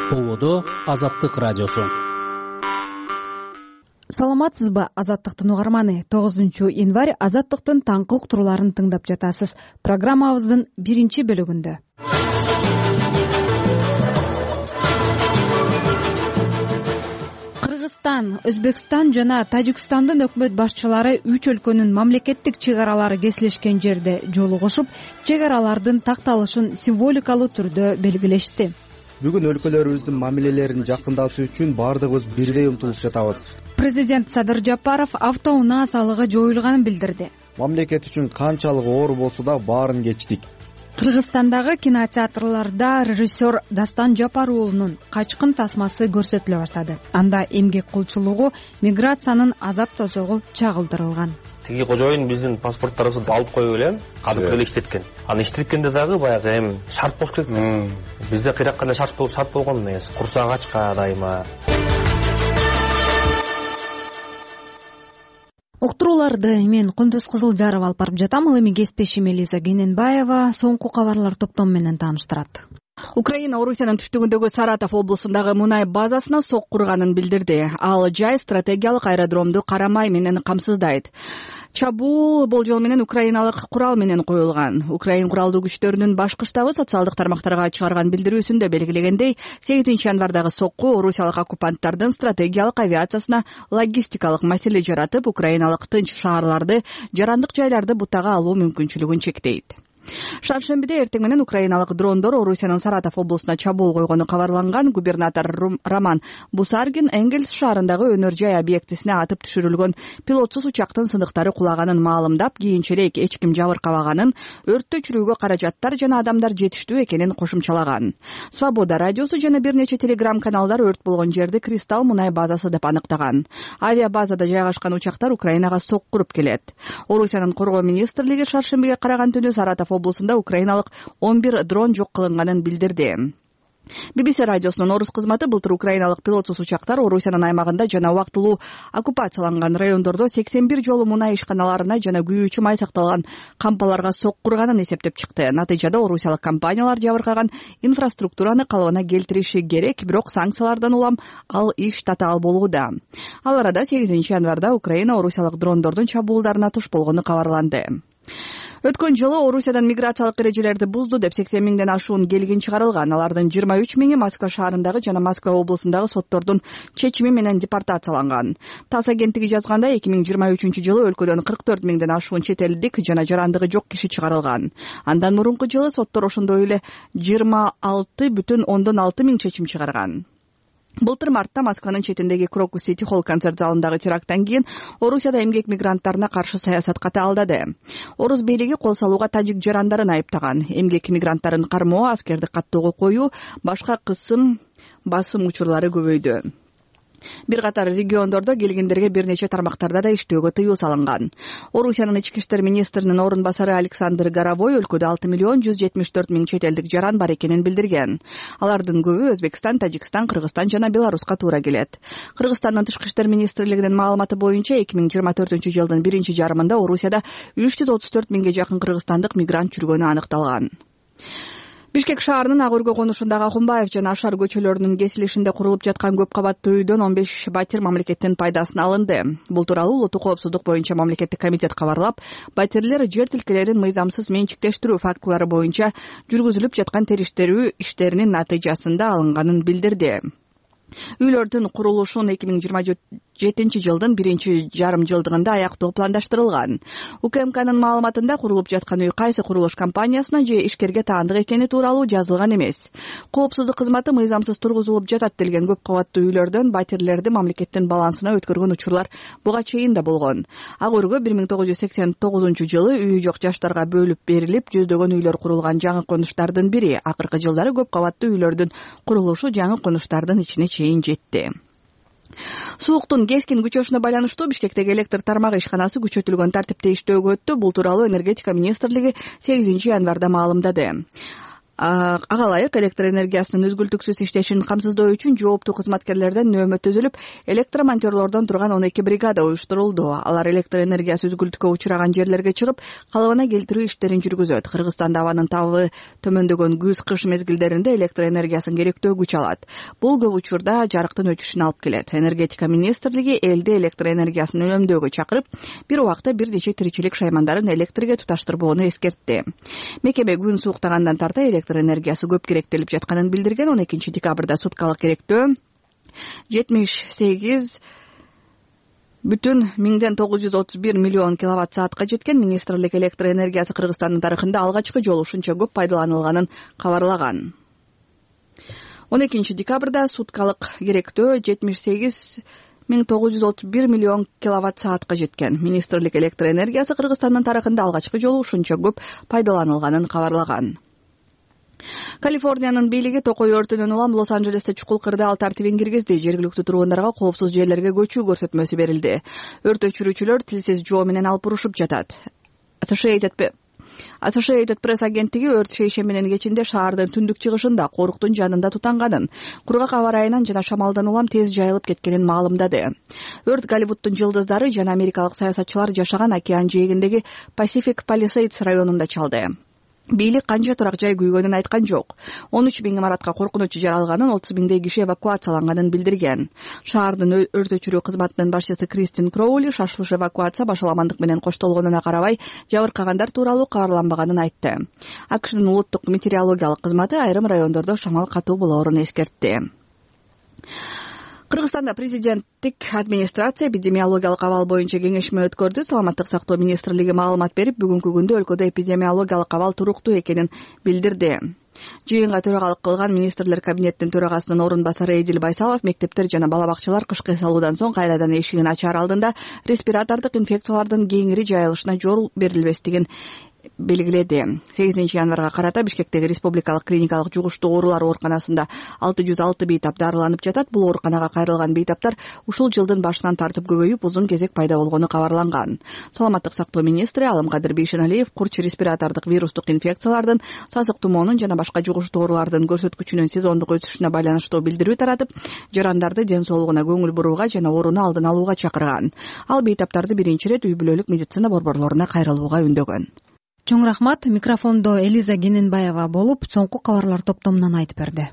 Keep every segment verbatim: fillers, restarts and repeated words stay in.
Ободо Азаттык радиосу. Саламатсызбы, Азаттыктын угарманы. тогузунчу январь Азаттыктын таңкы уктурууларын тыңдап жатасыз. Программабыздын биринчи бөлүгүндө. Кыргызстан, Өзбекстан жана Тажикстандын өкмөт башчылары үч өлкөнүн мамлекеттик чек аралары кесилишкен жерде жолугушуп, чек аралардын такталышын символикалуу түрдө белгилешти. Бүгүн өлкөлөрүбүздүн мамилелерин жакындатуу үчүн баардыгыбыз бирдей умтулуп жатабыз. Президент Садыр Жапаров автоунаа салыгы жоюлганын билдирди. Мамлекет үчүн канчалык оор болсо да баарын кечтик. Кыргызстандагы кинотеатрларда режиссер Дастан Жапар уулунун Качкын тасмасы көрсөтүлө баштады. Анда эмгек кулчулугу, миграциянын азап тосогу чагылдырылган. Тиги кожоюн биздин паспорттарыбызды алып коюп элем, кадымгы эле иштеткен. Аны иштеткенде дагы баягы эми шарт болуш керек. Бизде кыйрак кандай шарт болуп шарт болгон эмес. Курсак ачка дайыма. Уктурууларды мен Кундуз Кызылжаров алып барып жатам. Ал эми кеспешим Элиза Гененбаева соңку кабарлар топтому менен тааныштырат. Украина Орусиянын түштүгүндөгү Саратов облусундагы мунай базасына сок курганын билдирди. Ал жай стратегиялык аэродромду карамай менен камсыздайт. Чабуу болжол менен украиналык курал менен коюлган. Украин куралдуу күчтөрүнүн башкы штабы социалдык тармактарга чыгарган билдирүүсүндө белгилегендей, сегизинчи январдагы сокку орусиялык оккупанттардын стратегиялык авиациясына логистикалык маселе жаратып, украиналык тынч шаарларды, жарандык жайларды бутага алуу мүмкүнчүлүгүн чектейт. Шаршембиде эртең менен украиналык дрондор Орусиянын Саратов облусуна чабуул койгону кабарланган. Губернатор Роман Бусаргин Энгельс шаарындагы өнөр жай объектисине атып түшүрүлгөн пилотсуз учактын сындыктары кулаганын маалымдап, кийинчерээк эч ким жабыркабаганын, өрттү өчүрүүгө каражаттар жана адамдар жетиштүү экенин кошумчалаган. Свобода радиосу жана бир нече телеграм каналдар өрт болгон жерди Кристалл мунай базасы деп аныктаган. Авиабазада жайгашкан учактар Украинага сок куруп келет. Орусиянын коргоо министрлиги шаршембиге караган түнү Саратов облусунда украиналык он бир дрон жок кылынганын билдирди. би би си радиосунун орус кызматы былтыр украиналык пилотсуз учактар Орусиянын аймагында жана убактылуу оккупацияланган райондордо сексен бир жолу мунай ишканаларына жана күйүүчү май сакталган кампаларга сок курганын эсептеп чыкты. Натыйжада орусиялык компаниялар жабыркаган инфраструктураны калыбына келтириши керек, бирок санкциялардан улам ал иш татаал болууда. Ал арада сегизинчи январда Украина орусиялык дрондордун чабуулдарына туш болгону кабарланды. Өткөн жылы Орусиядан миграциялык эрежелерди бузду деп сексен миңден ашуун келгин чыгарылган. Алардын жыйырма үч миңи Москва шаарындагы жана Москва облусундагы соттордун чечими менен депортацияланган. ТАСС агенттиги жазгандай, эки миң жыйырма үчүнчү жылы өлкөдөн кырк төрт миңден ашуун чет элдик жана жарандыгы жок киши чыгарылган. Андан мурунку жылы соттор ошондой эле жыйырма алты бүтүн ондон алты миң чечим чыгарган. Былтыр мартта Москванын четиндеги Крокус Сити Холл концерт залындагы теракттан кийин Орусияда эмгек мигранттарына каршы саясат катаалдады. Орус бийлиги кол салууга тажик жарандарын айыптаган. Эмгек мигранттарын кармоо, аскерди каттоого коюу, башка кысым басым учурлары көбөйдү. Бир катар региондордо келгендерге бир нече тармактарда да иштөөгө тыюу салынган. Орусиянын ички иштер министринин орун басары Александр Горовой өлкөдө алты миллион жүз жетимиш төрт миң чет элдик жаран бар экенин билдирген. Алардын көбү Өзбекстан, Тажикстан, Кыргызстан жана Беларуска туура келет. Кыргызстандын тышкы иштер министрлигинин маалыматы боюнча эки миң жыйырма төртүнчү жылдын биринчи жарымында Орусияда үч жүз отуз төрт миңге жакын кыргызстандык мигрант жүргөнү аныкталган. Бишкек шаарынын Ак өргө конушундагы Акунбаев жана Ашар көчөлөрүнүн кесилишинде курулуп жаткан көп кабаттуу үйдөн он беш батир мамлекеттин пайдасына алынды. Бул тууралуу Улуттук коопсуздук боюнча мамлекеттик комитет кабарлап, батирлер жер тилкелерин мыйзамсыз менчиктештирүү фактылары боюнча жүргүзүлүп жаткан териштирүү иштеринин натыйжасында алынганын билдирди. Үйлөрдүн курулушун эки миң жыйырма жетинчи жылдын биринчи жарым жылдыгында аяктоо пландаштырылган. УКМКнын маалыматында курулуп жаткан үй кайсы курулуш компаниясына же ишкерге таандык экени тууралуу жазылган эмес. Коопсуздук кызматы мыйзамсыз тургузулуп жатат делген көп кабаттуу үйлөрдөн батирлерди мамлекеттин балансына өткөргөн учурлар буга чейин да болгон. Ак өргө бир миң тогуз жүз сексен тогузунчу жылы үйү жок жаштарга бөлүп берилип, жүздөгөн үйлөр курулган жаңы конуштардын бири. Акыркы жылдары көп кабаттуу үйлөрдүн курулушу жаңы конуштардын ичине чейин жетти. Сууктун кескин күчөшүнө байланыштуу Бишкектеги электр тармагы ишканасы күчөтүлгөн тартипте иштөөгө өттү. Бул тууралуу энергетика министрлиги сегизинчи январда маалымдады. ага ылайык электр энергиясынын үзгүлтүксүз иштешин камсыздоо үчүн жооптуу кызматкерлерден нөөмө түзүлүп, электромонтерлордон турган он эки бригада уюштурулду. Алар электр энергиясы үзгүлтүккө учураган жерлерге чыгып, калыбына келтирүү иштерин жүргүзөт. Кыргызстанда абанын табы төмөндөгөн күз-кыш мезгилдеринде электр энергиясын керектөө күч алат. Бул көп учурда жарыктын өчүшүнө алып келет. Энергетика министрлиги элди электр энергиясын үнөмдөөгө чакырып, бир убакта бир нече тиричилик шаймандарын электрге туташтырбоону эскертти. Мекеме күн сууктагандан тарта электр энергиясы көп керектелип жатканын билдирген. он экинчи декабрда суткалык керектөө жетимиш сегиз бүтүн миңден тогуз жүз отуз бир миллион киловатт саатка жеткен. Министрлик электр энергиясы Кыргызстандын тарыхында алгачкы жолу ушунча көп пайдаланылганын кабарлаган. он экинчи декабрда суткалык керектөө жетимиш сегиз миң тогуз жүз отуз бир миллион киловатт саатка жеткен. Министрлик электр энергиясы Кыргызстандын тарыхында алгачкы жолу ушунча көп пайдаланылганын кабарлаган. Калифорниянын бийлиги токой өртүнөн улам Лос-Анджелесте чукул кырды ал тартибин киргизди. Жергиликтүү тургундарга коопсуз жерлерге көчүү көрсөтмөсү берилди. Өрт өчүрүүчүлөр тилсиз жоо менен алып урушуп жатат. Associated Press агенттиги өрт шейшем менен кечинде шаардын түндүк чыгышында коруктун жанында тутанганын, кургак аба ырайынан жана шамалдан улам тез жайылып кеткенин маалымдады. Өрт Голливудтун жылдыздары жана америкалык саясатчылар жашаган океан жээгиндеги Pacific Palisades районунда чалды. Бийлик канча турак жай күйгөнүн айткан жок. он үч миң имаратка коркунучу жаралганын, отуз миңдей киши эвакуацияланганын билдирген. Шаардын өрт өчүрүү кызматынын башчысы Кристин Кроули шашылыш эвакуация башаламандык менен коштолгонуна карабай, жабыркагандар тууралуу кабарланбаганын айтты. АКШнын улуттук метеорологиялык кызматы айрым райондордо шамал катуу болоорун эскертти. Кыргызстанда президенттик администрация эпидемиологиялык абал боюнча кеңешме өткөрдү. Саламаттык сактоо министрлиги маалымат берип, бүгүнкү күндө өлкөдө эпидемиологиялык абал туруктуу экенин билдирди. Жыйынга төрагалык кылган министрлер кабинетинин төрагасынын орун басары Эдил Байсалов мектептер жана бала бакчалар кышкы эс алуудан соң кайрадан эшигин ачаар алдында респиратордук инфекциялардын кеңири жайылышына жол берилбестигин белгиледи. сегизинчи январга карата Бишкектеги республикалык клиникалык жугуштуу оорулар ооруканасында алты жүз алты бейтап дарыланып жатат. Бул ооруканага кайрылган бейтаптар ушул жылдын башынан тартып көбөйүп, узун кезек пайда болгону кабарланган. Саламаттык сактоо министри Алымкадыр Бейшеналиев курч респиратордук вирустук инфекциялардын, сасык тумоонун жана башка жугуштуу оорулардын көрсөткүчүнүн сезондук өсүшүнө байланыштуу билдирүү таратып, жарандарды ден соолугуна көңүл бурууга жана ооруну алдын алууга чакырган. Ал бейтаптарды биринчи ирет үй бүлөлүк медицина борборлоруна кайрылууга үндөгөн. Чоң рахмат. Микрофондо Элиза Гененбаева болуп, соңку кабарлар топтомунан айтып берди.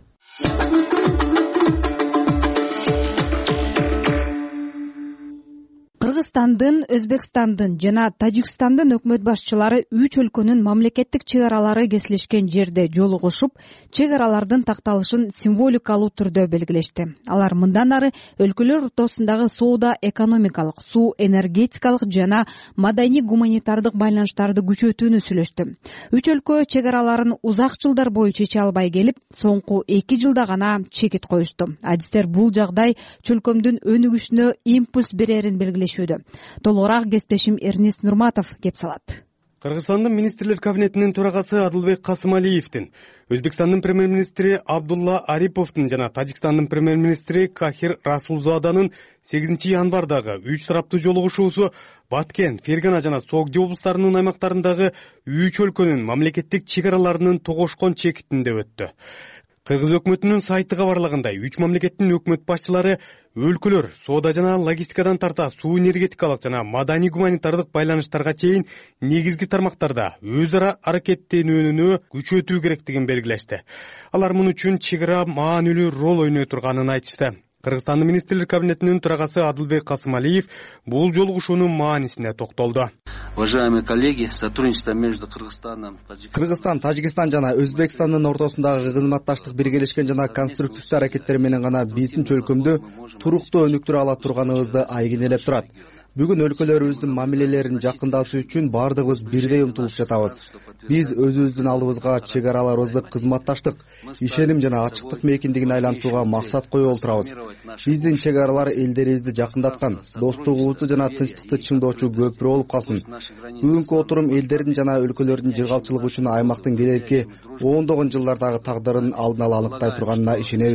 Кыргызстандын, Өзбекстандын жана Тажикстандын өкмөт башчылары үч өлкөнүн мамлекеттик чек аралары кесилишкен жерде жолугушуп, чек аралардын такталышын символикалуу түрдө белгилешти. Алар мындан ары өлкөлөр ортосундагы соода экономикалык, суу энергетикалык жана маданий гуманитардык байланыштарды күчөтүүнү сүйлөштү. Үч өлкө чек араларын узак жылдар бою чече албай келип, соңку эки жылда гана чекит коюшту. Адистер бул жагдай чөлкөмдүн өнүгүшүнө импульс берерин белгилешти. Толугураак кесиптешим Эрнест Нурматов кеп салат. Кыргызстандын министрлер кабинетинин төрагасы Адылбек Касымалиевдин, Өзбекстандын премьер-министри Абдулла Ариповдун жана Тажикстандын премьер-министри Кахир Расулзаданын сегизинчи январдагы үч тараптуу жолугушуусу Баткен, Фергана жана Согди облустарынын аймактарындагы үч өлкөнүн мамлекеттик чек араларынын тогошкон чекитинде өттү. Кыргыз өкмөтүнүн сайты кабарлагандай, үч мамлекеттин өкмөт башчылары өлкөлөр соода жана логистикадан тарта суу энергетикалык жана маданий гуманитардык байланыштарга чейин негизги тармактарда өз ара аракеттенүүнү күчөтүү керектигин белгилешти. Алар муну үчүн чек ара маанилүү роль ойной турганын айтышты. Кыргызстандын министрлер кабинетинин төрагасы Адылбек Касымалиев бул жолугушуунун маанисине токтолду. Уважаемые коллеги, сотрудничество между Кыргызстаном, Кыргызстан, Тажикстан жана Өзбекстандын ортосундагы кызматташтык биргелешкен жана конструктивдүү аракеттер менен гана биздин чөлкөмдү туруктуу өнүктүрө ала турганыбызды айгинелеп турат. Бүгүн өлкөлөрүбүздүн мамилелерин жакындатуу үчүн бардыгыбыз бирдей умтулуп жатабыз. Биз өзүбүздүн алдыбызга чек араларыбызды кызматташтык, ишеним жана ачыктык мейкиндигин айлантууга максат коюп отурабыз. Биздин чек аралар элдерибизди жакындаткан, достугубузду жана тынчтыкты чыңдоочу көпүрө болуп калсын. Бүгүнкү отурум элдердин жана өлкөлөрдүн жыргалчылыгы үчүн аймактын келерки ондогон жылдардагы тагдырын алдын ала аныктай турганына ишенебиз.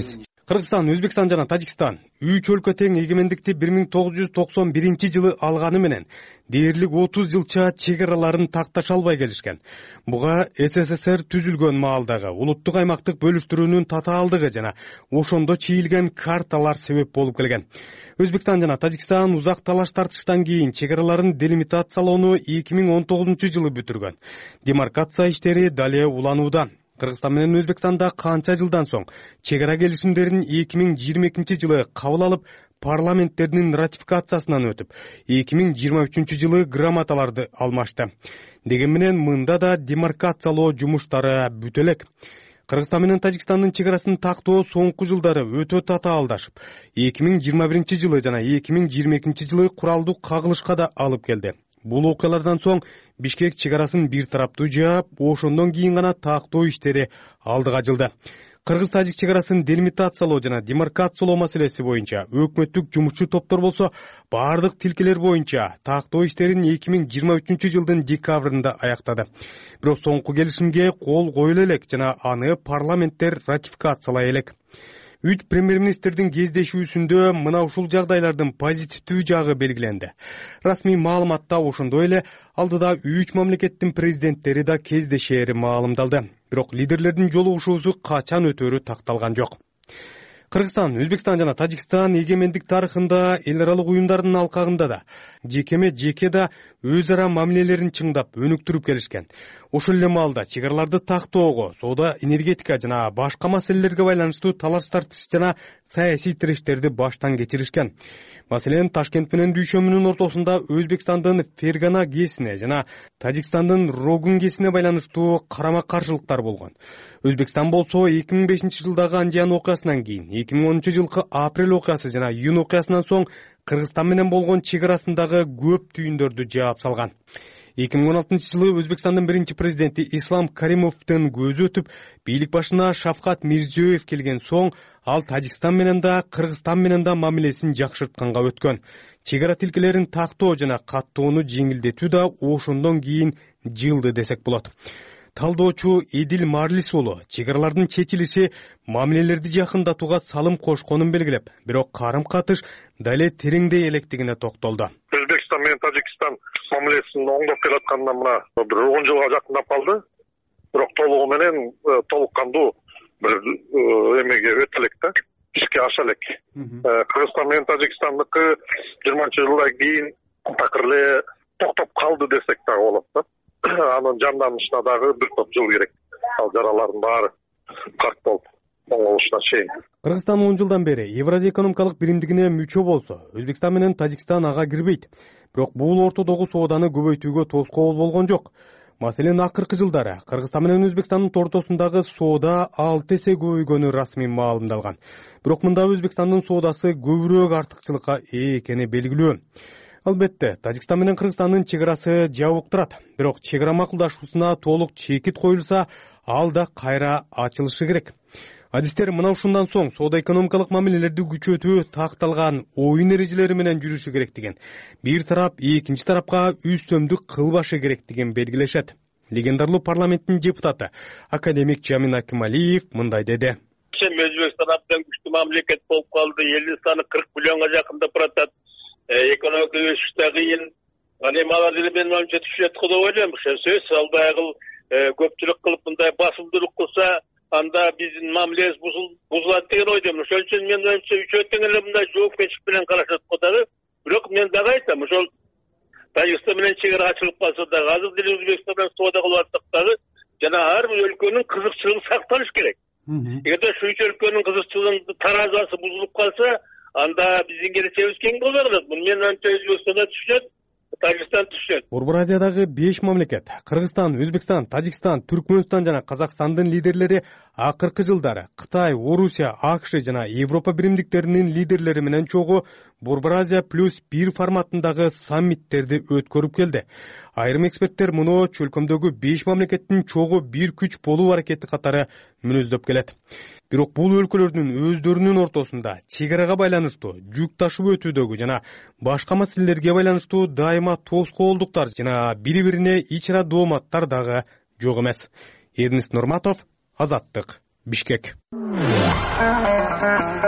Кыргызстан, Өзбекстан жана Тажикстан үч өлкө тең эгемендикти бир миң тогуз жүз токсон биринчи жылы алганы менен дээрлик отуз жылча чек араларын такташа албай келишкен. Буга СССР түзүлгөн маалдагы улуттук аймактык бөлүштүрүүнүн татаалдыгы жана ошондо чийилген карталар себеп болуп келген. Өзбекстан жана Тажикстан узак талаш тартыштан кийин чек араларын делимитациялоону эки миң он тогузунчу жылы бүтүргөн. Демаркация иштери дале уланууда. Кыргызстан менен Өзбекстанда канча жылдан соң чек ара келишимдерин эки миң жыйырма экинчи жылы кабыл алып, парламенттердин ратификациясынан өтүп, эки миң жыйырма үчүнчү жылы грамоталарды алмашты. Деген менен мында да демаркациялоо жумуштары бүтө элек. Кыргызстан менен Тажикстандын чек арасын тактоо соңку жылдары өтө татаалдашып, эки миң жыйырма биринчи жылы жана эки миң жыйырма экинчи жылы куралдуу кагылышка да алып келди. Бул окуялардан соң Бишкек чек арасын бир тараптуу жаап, ошондон кийин гана тактоо иштери алдыга жылды. Кыргыз-тажик чек арасын делимитациялоо жана демаркациялоо маселеси боюнча өкмөттүк жумушчу топтор болсо, бардык тилкелер боюнча тактоо иштерин эки миң жыйырма үчүнчү жылдын декабрында аяктады. Бирок соңку келишимге кол коюла элек жана аны парламенттер ратификациялай элек. Үч премьер-министрдин кездешүүсүндө мына ушул жагдайлардын позитивдүү жагы белгиленди. Расмий маалыматта ошондой эле алдыда үч мамлекеттин президенттери да кездешери маалымдалды. Бирок лидерлердин жолугушуусу качан өтөрү такталган жок. Кыргызстан, Өзбекстан жана Тажикстан эгемендик тарыхында эл аралык уюмдардын алкагында да жекеме жеке да өз ара мамилелерин чыңдап, өнүктүрүп келишкен. Ошол эле маалда чек араларды тактоого, соода, энергетика жана башка маселелерге байланыштуу талаш тартыш жана саясий тирештерди баштан кечиришкен. Маселен, Ташкент менен Дүйшөмүнүн ортосунда Өзбекстандын Фергана ГЭСине жана Тажикстандын Рогун ГЭСине байланыштуу карама-каршылыктар болгон. Өзбекстан болсо эки миң бешинчи жылдагы Анжан окуясынан кийин эки миң онунчу жылкы Апрель окуясы жана Июнь окуясынан соң Кыргызстан менен болгон чек арасындагы көп түйүндөрдү жаап салган. эки миң он алтынчы жылы Өзбекстандын биринчи президенти Ислам Каримовдун көзү өтүп, бийлик башына Шавкат Мирзиёев келген соң, ал Тажикстан менен да, Кыргызстан менен да мамилесин жакшыртканга өткөн. Чек ара тилкелерин тактоо жана каттоону жеңилдетүү да ошондон кийин жылды десек болот. Талдоочу Эдил Марлис уулу чек аралардын чечилиши мамилелерди жакындатууга салым кошконун белгилеп, бирок карым-катыш дале тереңдей электигине токтолду. Өзбекстан менен Тажикстан мамилесин оңдоп келатканына мына бир он жылга жакындап калды. Бирок толугу менен толук кандуу бир эмеге өтө элек да, ишке аша элек. Кыргызстан менен Тажикстандыкы жыйырманчы жылдан кийин такыр эле токтоп калды десек дагы болот да. Анын жанданышына дагы бир топ жыл керек. Ал жаралардын баары катталып оңолушуна чейин. Кыргызстан он жылдан бери Евразия экономикалык биримдигине мүчө болсо, Өзбекстан менен Тажикстан ага кирбейт. Бирок бул ортодогу сооданы көбөйтүүгө тоскоол болгон жок. Маселен, акыркы жылдары Кыргызстан менен Өзбекстандын ортосундагы соода алты эсе көбөйгөнү расмий маалымдалган. Бирок мында Өзбекстандын соодасы көбүрөөк артыкчылыкка ээ экени белгилүү. Албетте, Тажикстан менен Кыргызстандын чек арасы жабык турат. Бирок чек ара макулдашуусуна толук чекит коюлса, ал да кайра ачылышы керек. Адистер мына ушундан соң соода-экономикалык мамилелерди күчөтүү такталган оюн эрежелери менен жүрүшү керек деген. Бир тарап экинчи тарапка үстөмдүк кылбашы керек деген белгилешет. Легендарлуу парламенттин депутаты академик Жамин Акималиев мындай деди. Өзбекстан абдан күчтүү мамлекет болуп калды. Элдин саны кырк миллионго жакындап баратат. Экономика өсүш да кыйын. Аны мага деле мен менимче түшүнөт деп ойлойм. Сөз алдагы көпчүлүк кылып мындай басымдуулук кылса, анда биздин мамилебиз бузулат деген ойдомун. Ошон үчүн мен менимче үчөө тең эле мындай жоопкерчилик менен карашат дагы. Бирок мен дагы айтам, ошол Тажикстан менен чек ара ачылып калса дагы, азыр деле Өзбекстан менен соода кылып атсак дагы, жана ар бир өлкөнүн кызыкчылыгы сакталыш керек. Эгерде үч өлкөнүн кызыкчылыгынын таразасы бузулуп калса, анда биздин келечегибиз кең болбой калат. Муну мен менимче Өзбекстан да түшүнөт, Тажикстан түшүнөт. Борбор Азиядагы беш мамлекет Кыргызстан, Өзбекстан, Тажикстан, Түркмөнстан жана Казакстандын лидерлери акыркы жылдары Кытай, Орусия, АКШ жана Европа биримдиктеринин лидерлери менен чогуу Борбор Азия плюс бир форматындагы саммиттерди өткөрүп келди. Айрым эксперттер муну чөлкөмдөгү беш мамлекеттин чогуу бир күч болуу аракети катары мүнөздөп келет. Бирок бул өлкөлөрдүн өздөрүнүн ортосунда чек арага байланыштуу жүк ташып өтүүдөгү жана башка маселелерге байланыштуу дайыма тоскоолдуктар жана бири-бирине ич ара дооматтар дагы жок эмес. Эрнест Нурматов, Азаттык, Бишкек.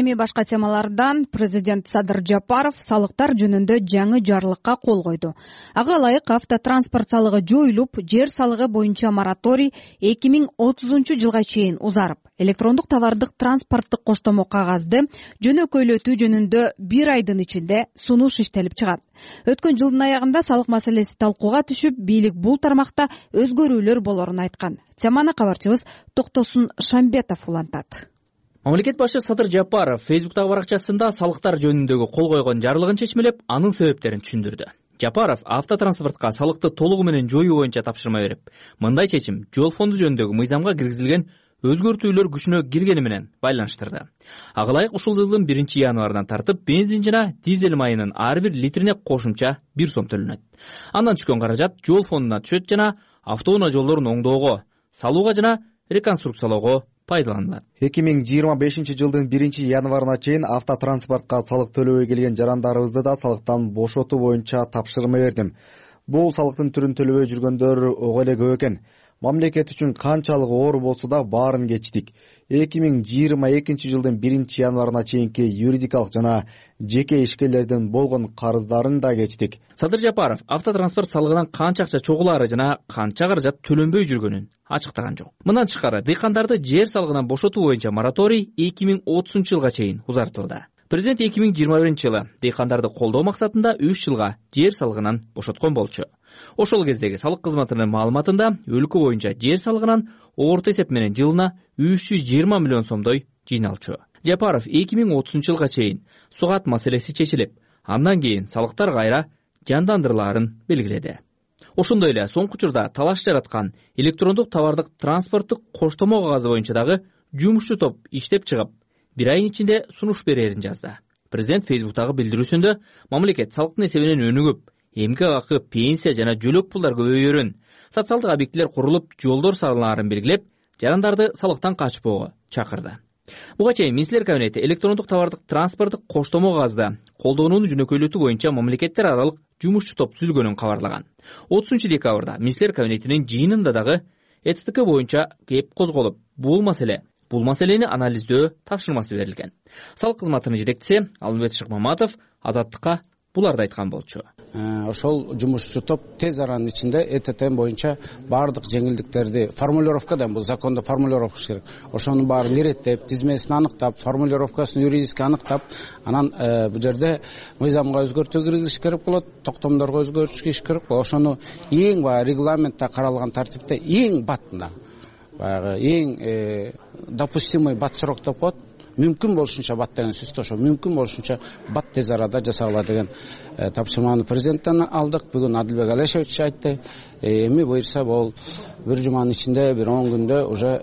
эми башка темалардан президент Садыр Жапаров салыктар жөнүндө жаңы жарлыкка кол койду. Ага ылайык автотранспорт салыгы жоюлуп, жер салыгы боюнча мораторий эки миң отузунчу жылга чейин узарып, электрондук товардык транспорттук коштомо кагазды жөнөкөйлөтүү жөнүндө бир айдын ичинде сунуш иштелип чыгат. Өткөн жылдын аягында салык маселеси талкууга түшүп, бийлик бул тармакта өзгөрүүлөр болорун айткан. Теманы кабарчыбыз Токтосун Шамбетов улантат. Мамлекет башы Садыр Жапаров Фейсбуктагы баракчасында салыктар жөнүндөгү кол койгон жарлыгын чечмелеп, анын себептерин түшүндүрдү. Жапаров автотранспортко салыкты толугу менен жоюу боюнча тапшырма берип, мындай чечим жол фонду жөнүндөгү мыйзамга киргизилген өзгөртүүлөр күчүнө киргени менен байланыштырды. Ага ылайык ушул жылдын биринчи январынан тартып бензин жана дизель майынын ар бир литрине кошумча бир сом төлөнөт. Андан түшкөн каражат жол фондуна түшөт жана автоунаа жолдорун оңдоого, салууга жана реконструкциялоого пайдаланылат. эки миң жыйырма бешинчи жылдын биринчи январына чейин автотранспортко салык төлөбөй келген жарандарыбызды да салыктан бошотуу боюнча тапшырма бердим. Бул салыктын түрүн төлөбөй жүргөндөр ого эле көп экен. Мамлекет үчүн канчалык оор болсо да баарын кечтик. эки миң жыйырма экинчи жылдын биринчи январына чейинки юридикалык жана жеке ишкерлердин болгон карыздарын да кечтик. Садыр Жапаров автотранспорт салыгынан канча акча чогулаары жана канча каражат төлөнбөй жүргөнүн ачыктаган жок. Мындан тышкары дыйкандарды жер салыгынан бошотуу боюнча мораторий эки миң отузунчу жылга чейин узартылды. Президент эки миң жыйырма биринчи жылы дыйкандарды колдоо максатында үч жылга жер салыгынан бошоткон болчу. Ошол кездеги салык кызматынын маалыматында өлкө боюнча жер салыгынан орто эсеп менен жылына үч жүз жыйырма миллион сомдой жыйналчу. Жапаров эки миң отузунчу жылга чейин сугат маселеси чечилип, андан кийин салыктар кайра жандандырылаарын белгиледи. Ошондой эле соңку учурда талаш жараткан электрондук товардык транспорттук коштомо кагазы боюнча дагы жумушчу топ иштеп чыгып, бир айдын ичинде сунуш берерин жазды. Президент Фейсбуктагы билдирүүсүндө мамлекет салыктын эсебинен өнүгүп, эмгек акы, пенсия жана жөлөк пулдар көбөйөрүн, социалдык объектилер курулуп, жолдор салынаарын белгилеп, жарандарды салыктан качпоого чакырды. Буга чейин Министрлер кабинети электрондук товардык транспорттук коштомо кагазды колдонууну жөнөкөйлөтүү боюнча мамлекеттер аралык жумушчу топ түзүлгөнүн кабарлаган. отузунчу декабрда Министрлер кабинетинин жыйынында дагы Э Т Т К боюнча кеп козголуп, бул маселе Бул маселени анализдөө тапшырмасы берилген. Салык кызматынын жетекчиси Алымбет Шыкмаматов Азаттыкка буларды айткан болчу. Ошол жумушчу топ тез аранын ичинде Э Т Т боюнча баардык жеңилдиктерди формулировкадан, бул закондо формулировка керек. Ошонун баарын иреттеп, тизмесин аныктап, формулировкасын юридически аныктап, анан бул жерде мыйзамга өзгөртүү киргизиш керек болот, токтомдорго өзгөртүш керек болот. Ошону эң баягы регламентте каралган тартипте эң батында баягы эң допустимый бат срок деп коет. Мүмкүн болушунча бат деген сөздү ошо мүмкүн болушунча бат тез арада жасагыла деген тапшырманы президенттен алдык. Бүгүн Адилбек Алешевич айтты. Эми буюрса бул бир жуманын ичинде, бир он күндө уже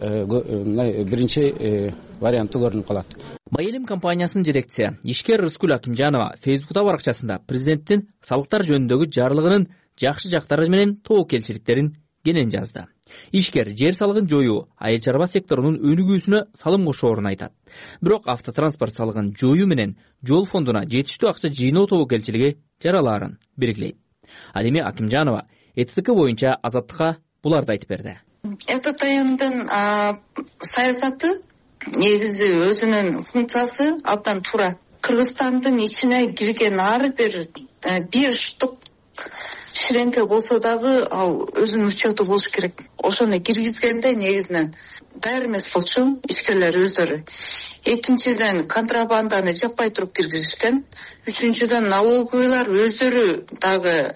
биринчи варианты көрүнүп калат. Майэлим компаниясынын жетекчиси Ишкер Рыскүл Акимжанова Фейсбуктагы баракчасында президенттин салыктар жөнүндөгү жарлыгынын жакшы жактары менен тобокелчиликтерин кенен жазды. Ишкер жер салыгын жоюу айыл чарба секторунун өнүгүүсүнө салым кошоорун айтат. Бирок автотранспорт салыгын жоюу менен жол фондуна жетиштүү акча жыйноо тобокелчилиги жаралаарын белгилейт. Ал эми Акимжанова Э Т Т К боюнча Азаттыкка буларды айтып берди. Э Т Т Ндын саясаты негизи өзүнүн функциясы абдан туура. Кыргызстандын ичине кирген ар бир бир штук ширеңке болсо дагы ал өзүнүн учету болуш керек. Ошону киргизгенде негизинен даяр эмес болчу ишкерлер өздөрү. Экинчиден контрабанданы жаппай туруп киргизишкен. Үчүнчүдөн налоговыйлар өздөрү дагы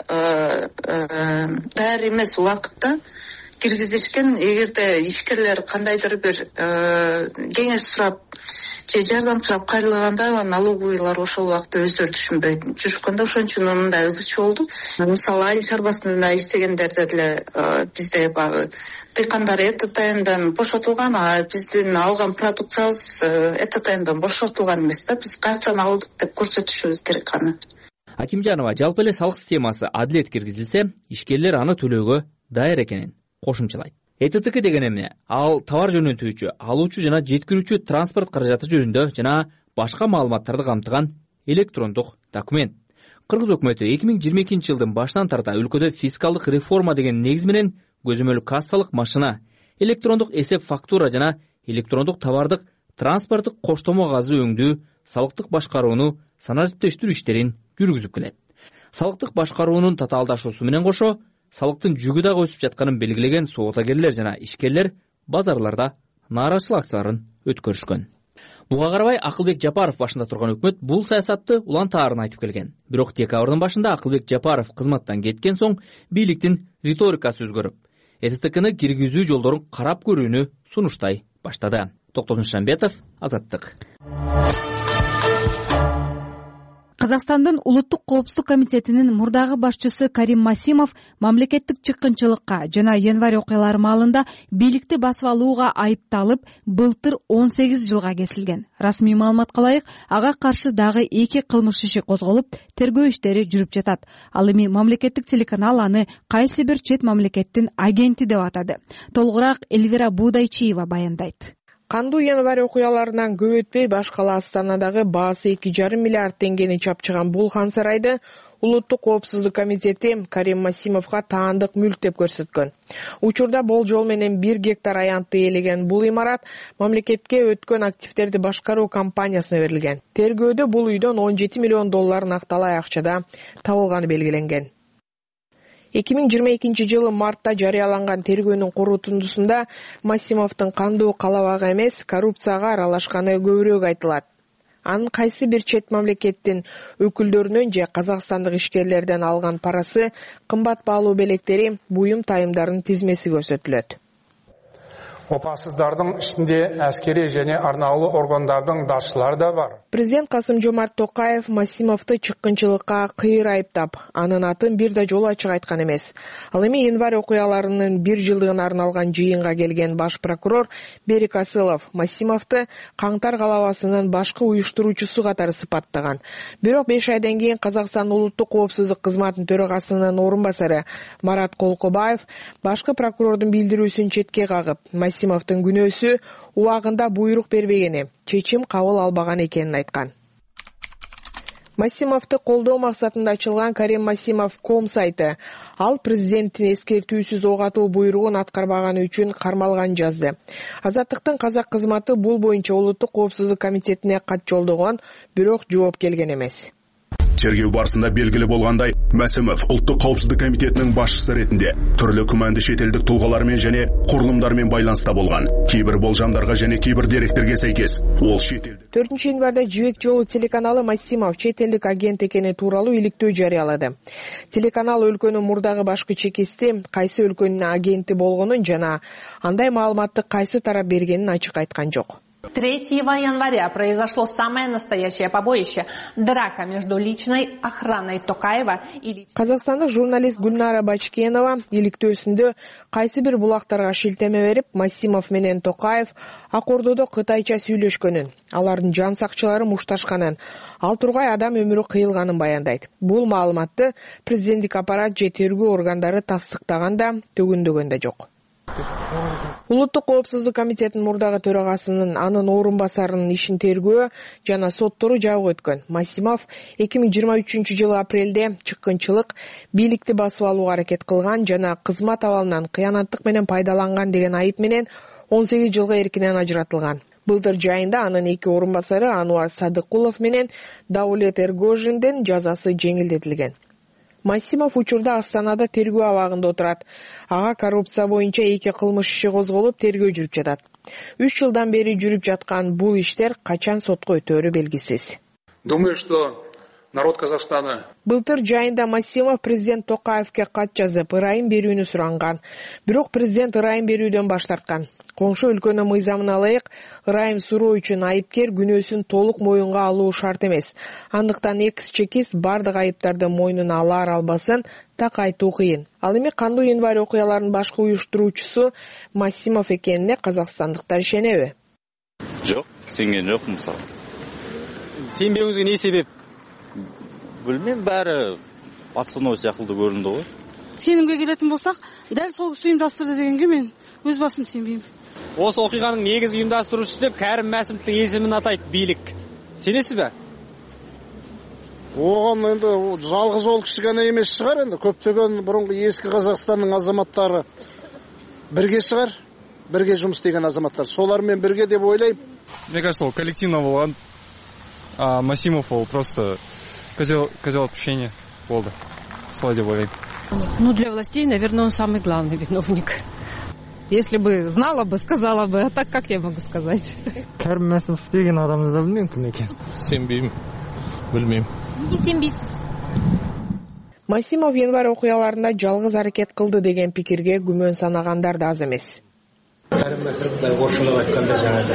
даяр эмес убакытта киргизишкен. Эгерде ишкерлер кандайдыр бир кеңеш сурап же жардам сурап кайрылганда налоговыйлар ошол убакытта өздөрү түшүнбөй жүрүшкөн да, ошон үчүн мындай ызычуу болду. Мисалы айыл чарбасында иштегендерде деле бизде баягы дыйкандар Э Т Т Ндан бошотулган, а биздин алган продукциябыз Э Т Т Ндан бошотулган эмес да, биз кайчан алдык деп көрсөтүшүбүз керек аны. Акимжанова жалпы эле салык системасы адилет киргизилсе, ишкерлер аны төлөөгө даяр экенин кошумчалайт. Э Т Т К деген эмне? Ал товар жөнөтүүчү, алуучу жана жеткирүүчү транспорт каражаты жөнүндө жана башка маалыматтарды камтыган электрондук документ. Кыргыз өкмөтү эки миң жыйырма экинчи жылдын башынан тарта өлкөдө фискалдык реформа деген негиз менен көзөмөл кассалык машина, электрондук эсеп фактура жана электрондук товардык транспорттук коштомо газы өңдүү, салыктык башкарууну, санариптештирүү иштерин жүргүзүп келет. Салыктык башкаруунун татаалдашуусу менен кошо, салыктын жүгү дагы өсүп жатканын белгилеген соода-герлер жана ишкерлер базарларда нааразычылык акцияларын өткөрүшкөн. Буга карабай Акылбек Жапаров башында турган өкмөт бул саясатты улантаарын айтып келген. Бирок декабрдын башында Акылбек Жапаров кызматтан кеткен соң бийликтин риторикасы өзгөрүп, Э Т Т Кны киргизүү жолдорун карап көрүүнү сунуштай баштады. Токтогул Шамбетов, Азаттык. Казакстандын улуттук коопсуздук комитетинин мурдагы башчысы Карим Масимов мамлекеттик чыккынчылыкка жана январь окуялары маалында бийликти басып алууга айыпталып, былтыр он сегиз жылга кесилген. Расмий маалыматка ылайык, ага каршы дагы эки кылмыш иши козголуп, тергөө иштери жүрүп жатат. Ал эми мамлекеттик телеканал аны кайсы бир чет мамлекеттин агенти деп атады. Толугураак Эльвира Будайчиева баяндайт. Кандуу январь окуяларынан көп өтпөй баш кала Астанадагы баасы эки жарым миллиард теңгени чапчыган бул хан сарайды Улуттук коопсуздук комитети Карим Масимовго таандык мүлк деп көрсөткөн. Учурда болжол менен бир гектар аянтты ээлеген бул имарат мамлекетке өткөн активдерди башкаруу компаниясына берилген. Тергөөдө бул үйдөн он жети миллион доллар накталай акчада табылганы белгиленген. эки миң жыйырма экинчи жылы мартта жарыяланган тергөөнүн корутундусунда Масимовдун кандуу калабага эмес, коррупцияга аралашканы көбүрөөк айтылат. Анын кайсы бир чет мамлекеттин өкүлдөрүнөн же казакстандык ишкерлерден алган парасы, кымбат баалуу белектери, буюм тайымдардын тизмеси көрсөтүлөт. Опасыздардын ичинде аскери және арнаулы органдардын башчылары да бар. Президент Касым-Жомарт Токаев Масимовду чыккынчылыкка кыйыр айыптап, анын атын бир да жолу ачык айткан эмес. Ал эми январь окуяларынын бир жылдыгына арналган жыйынга келген баш прокурор Берик Асылов Масимовду каңтар калабасынын башкы уюштуруучусу катары сыпаттаган. Бирок беш айдан кийин Казакстан улуттук коопсуздук кызматынын төрагасынын орун басары Марат Колкобаев башкы прокурордун билдирүүсүн четке кагып, Масимовдун күнөөсү убагында буйрук бербегени, чечим кабыл албаган экенин айткан. Масимовду колдоо максатында ачылган Карим Масимов ком сайты ал президенттин эскертүүсүз ок атуу буйругун аткарбаганы үчүн кармалган жазды. Азаттыктын казак кызматы бул боюнча улуттук коопсуздук комитетине кат жолдогон, бирок жооп келген эмес. Тергөө барысында белгилүү болгондой, Масимов Улуттук коопсуздук комитетинин башчысы ретинде түрлүү күмәндүү шетелдик тулгалар менен және курулумдар менен байланыста болгон. Кийбир болжамдарга және кийбир деректерге сайкес ол шетелдик. төртүнчү январда Жибек жолу телеканалы Масимов чет элдик агент экени тууралуу иликтөө жарыялады. Телеканал өлкөнүн мурдагы башкы чекисти, кайсы өлкөнүн агенти болгонун жана андай маалыматты кайсы тарап бергенин ачык айткан жок. третьего января произошло самое настоящее побоище – драка между личной охраной Токаева и... Казакстандык журналист Гүлнара Бачкенова иликтөөсүндө кайсы бир булактарга шилтеме берип, Масимов менен Токаев Акордодо кытайча сүйлөшкөнүн, алардын жан сакчылары мушташканын, ал тургай адам өмүрү кыйылганын баяндайт. Бул маалыматты президенттик аппарат же тергөө органдары тастыктаган да, төгүндөгөн да жок. Улуттук коопсуздук комитетинин мурдагы төрагасынын анын орун басарынын ишин тергөө жана соттору жабык өткөн. Масимов эки миң жыйырма үчүнчү жылы апрелде чыккынчылык, бийликти басып алууга аракет кылган жана кызмат абалынан кыянаттык менен пайдаланган деген айып менен он сегиз жылга эркинен ажыратылган. Былтыр жайында анын эки орун басары Ануар Садыкулов менен Даулет Эргожиндин жазасы жеңилдетилген. Масимов учурда Астанада тергөө абагында отурат. Ага коррупция боюнча эки кылмыш иши козголуп, тергөө жүрүп жатат. үч жылдан бери жүрүп жаткан бул иштер качан сотко өтөөрү белгисиз. Думаю, что народ Казахстана... Былтыр жайында Масимов президент Токаевке кат жазып, ырайым берүүнү суранган. Бирок президент ырайым берүүдөн баш тарткан. Коңшу өлкөнүн мыйзамына ылайык, ырайым суроо үчүн айыпкер күнөөсүн толук моюнга алуу шарт эмес. Андыктан экс-чекист бардык айыптарды мойнуна алар албасын так айтуу кыйын. Ал эми кандуу январь окуяларынын башкы уюштуруучусу Масимов экенине казакстандыктар ишенеби? Жок, сенген жок мисалы. Сенбеуңүзгө эмне себеп? Билмейм, баары пацаноо сыяктуу көрүндү го. Сенимге келетін болсақ, дәл сол кісі ұйымдастырды дегенге мен өз басым сенбеймін. Осы оқиғаның негізгі ұйымдастырушысы деп Кәрім Мәсімовтің есімін атайды билік. Сенесіз бе? Оған енді жалғыз ол кісі ғана емес шығар, енді көптеген бұрынғы ескі Қазақстанның азаматтары бірге шығар, бірге жұмыс істеген азаматтар. Солармен бірге деп ойлаймын. Мне кажется, ол коллективно болған, а Масимов ол просто козел отпущения болды. Солай деп ойлаймын. Ну, для властей, наверное, он самый главный виновник. Если бы знала бы, сказала бы, а так как я могу сказать? Кәрім Мәсімов деген адамды да білмеймін кім екен. Сенбеймін, білмеймін. Неге сенбейсіз? Масимов январь окуяларында жалгыз аракет кылды деген пикирге күмөн санагандар да аз эмес. Кәрім Мәсімов орысшылап айтканда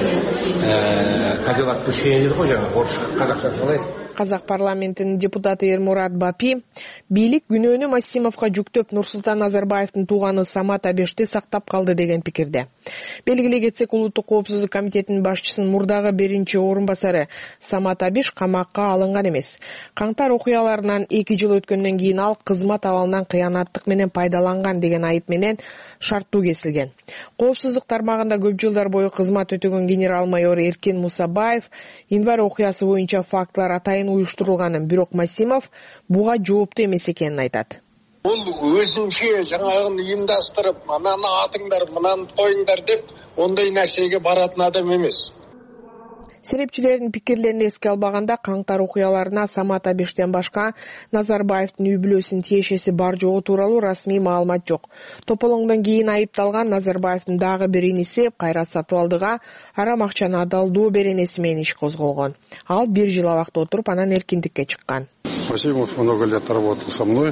жаңағы козел отпущения дейді ғой, жаңағы орысша қазақшасы қалай? Казак парламентинин депутаты Эрмурат Бапи бийлик күнөөнү Масимовго жүктөп Нурсултан Назарбаевдин тууганы Самат Абешти сактап калды деген пикирде. Белгилей кетсек, Улуттук коопсуздук комитетинин башчысынын мурдагы биринчи орун басары Самат Абиш камакка алынган эмес. Каңтар окуяларынан эки жыл өткөндөн кийин ал кызмат абалынан кыянаттык менен пайдаланган деген айып менен шарттуу кесилген. Коопсуздук тармагында көп жылдар бою кызмат өтөгөн генерал-майор Эркин Мусабаев январь окуясы боюнча фактылар атайын уюштурулганын, бирок Масимов буга жооптуу эмес экенин айтат. Ол өзүнчө жаңагын уюмдаштырып, мынаны атыңдар, мынаны коюңдар деп ондай нерсеге баратын адам эмес. Серепчилердин пикирлерин эске албаганда каңтар окуяларына Самат Абештен башка Назарбаевдин үй бүлөсүнүн тиешеси бар жогу тууралуу расмий маалымат жок. Тополоңдон кийин айыпталган Назарбаевдин дагы бир иниси Кайрат Сатыбалдыга арам акчаны адалдоо беренеси менен иш козголгон. Ал бир жыл абакта отуруп, анан эркиндикке чыккан. Масимов много лет работал со мной,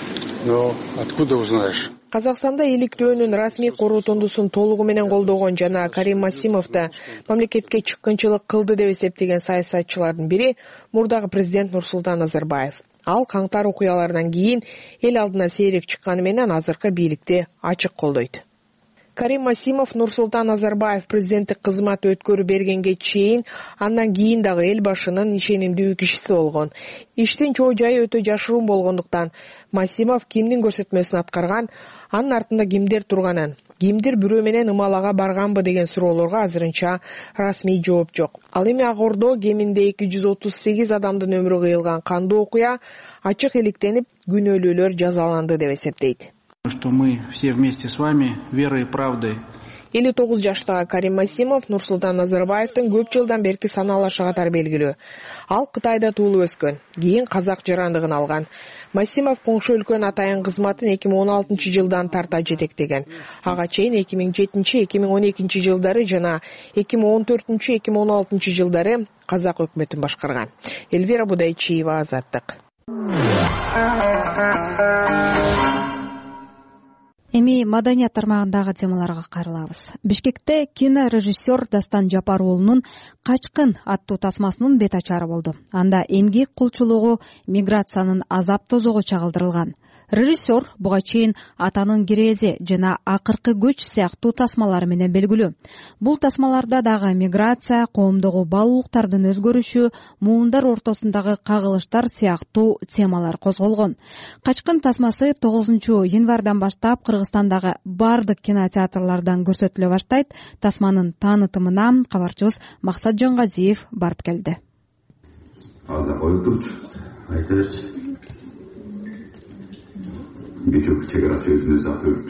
но откуда узнаешь? Казакстанда иликтөөнүн расмий корутундусун толугу менен колдогон жана Карим Масимовду мамлекетке чыккынчылык кылды деп эсептеген саясатчылардын бири мурдагы президент Нурсултан Назарбаев. Ал каңтар окуяларынан кийин эл алдына сейрек чыкканы менен азыркы бийликти ачык колдойт. Карим Масимов Нурсултан Назарбаев президенттик кызмат өткөрүп бергенге чейин, андан кийин дагы эл башынын ишенимдүү кишиси болгон. Иштин чоо жайы өтө жашыруун болгондуктан Масимов кимдин көрсөтмөсүн аткарган, анын артында кимдер турганын, кимдир бирөө менен ымалага барганбы деген суроолорго азырынча расмий жооп жок. Ал эми Ак Ордо кеминде эки жүз отуз сегиз адамдын өмүрү кыйылган кандуу окуя ачык иликтенип, күнөөлүүлөр жазаланды деп эсептейт. Что мы все вместе с вами верой и правдой. элүү тогуз жаштагы Карим Масимов Нурсултан Назарбаевдин көп жылдан берки санаалашы катары белгилүү. Ал Кытайда туулуп өскөн, кийин казак жарандыгын алган. Масимов коңшу өлкөнүн атайын кызматын эки миң он алтынчы жылдан тарта жетектеген. Ага чейин эки миң жетинчи эки миң он экинчи жылдары жана эки миң он төртүнчү эки миң он алтынчы жылдары казак өкмөтүн башкарган. Эльвира Будайчиева, Азаттык. Эми маданият тармагындагы темаларга кайрылабыз. Бишкекте кинорежиссер Дастан Жапар Качкын аттуу тасмасынын бет ачары болду. Анда эмгек кулчулугу, миграциянын азап тозогу чагылдырылган. Режиссер буга чейин Атанын кирези жана Акыркы көч сыяктуу тасмалар менен белгилүү. Бул тасмаларда дагы миграция, коомдогу баалуулуктардын өзгөрүшү, муундар ортосундагы кагылыштар сыяктуу темалар козголгон. Качкын тасмасы тогузунчу январдан баштап Кыргызстандагы бардык кинотеатрлардан көрсөтүлө баштайт. Тасманын таанытымына кабарчыбыз Максат Жонгазиев барып келди. Азыр коюп турчу, айта берчи. Бечок чегара сөзүнө затып.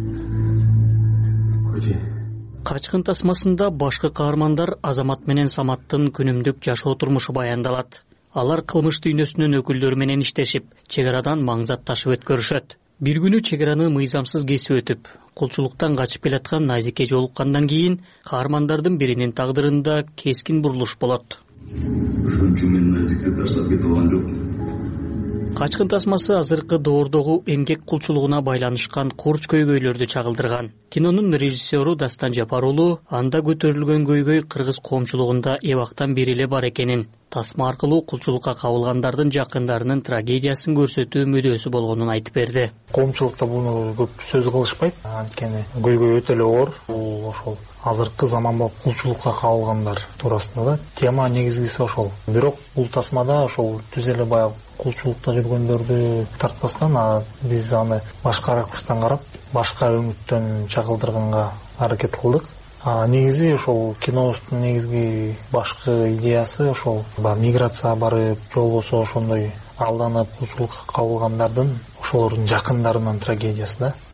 Көчө. Качкын тасмасында башкы каармандар Азамат менен Саматтын күнүмдүк жашоо турмушу баяндалат. Алар кылмыш дүйнөсүнүн өкүлдөрү менен иштешип, чегарадан маңзат ташып өткөрүшөт. Бир күнү чегараны мыйзамсыз кесип өтүп, кулчулуктан качып келаткан Назике жолуккандан кийин каармандардын биринин тагдырында кескин бурулуш болот. Ошончо мен Назике таштап кетип алган жокмун. Качкын тасмасы азыркы доордогу эмгек кулчулугуна байланышкан курч көйгөйлөрдү чагылдырган. Кинонун режиссеру Дастан Жапар анда көтөрүлгөн көйгөй кыргыз коомчулугунда эбактан бери эле бар экенин, тасма аркылуу кулчулукка кабылгандардын жакындарынын трагедиясын көрсөтүү мүдөөсү болгонун айтып берди. Коомчулукта буну көп сөз кылышпайт, анткени көйгөй өтө эле оор. Бул ошол азыркы заманда кулчулукка кабылгандар туурасында да тема негизгиси ошол. Бирок бул тасмада ошол түз эле баягы кулчулукта жүргөндөрдү тартпастан, биз аны башка ракурстан карап, башка үмүттөн чагылдырганга аракет кылдык. А негизи ошол кинобуздун негизги башкы идеясы ошол миграция барып, же болбосо ошондой алданып кулчулукка кабылгандардын ошолордун жакындарынын трагедиясы да.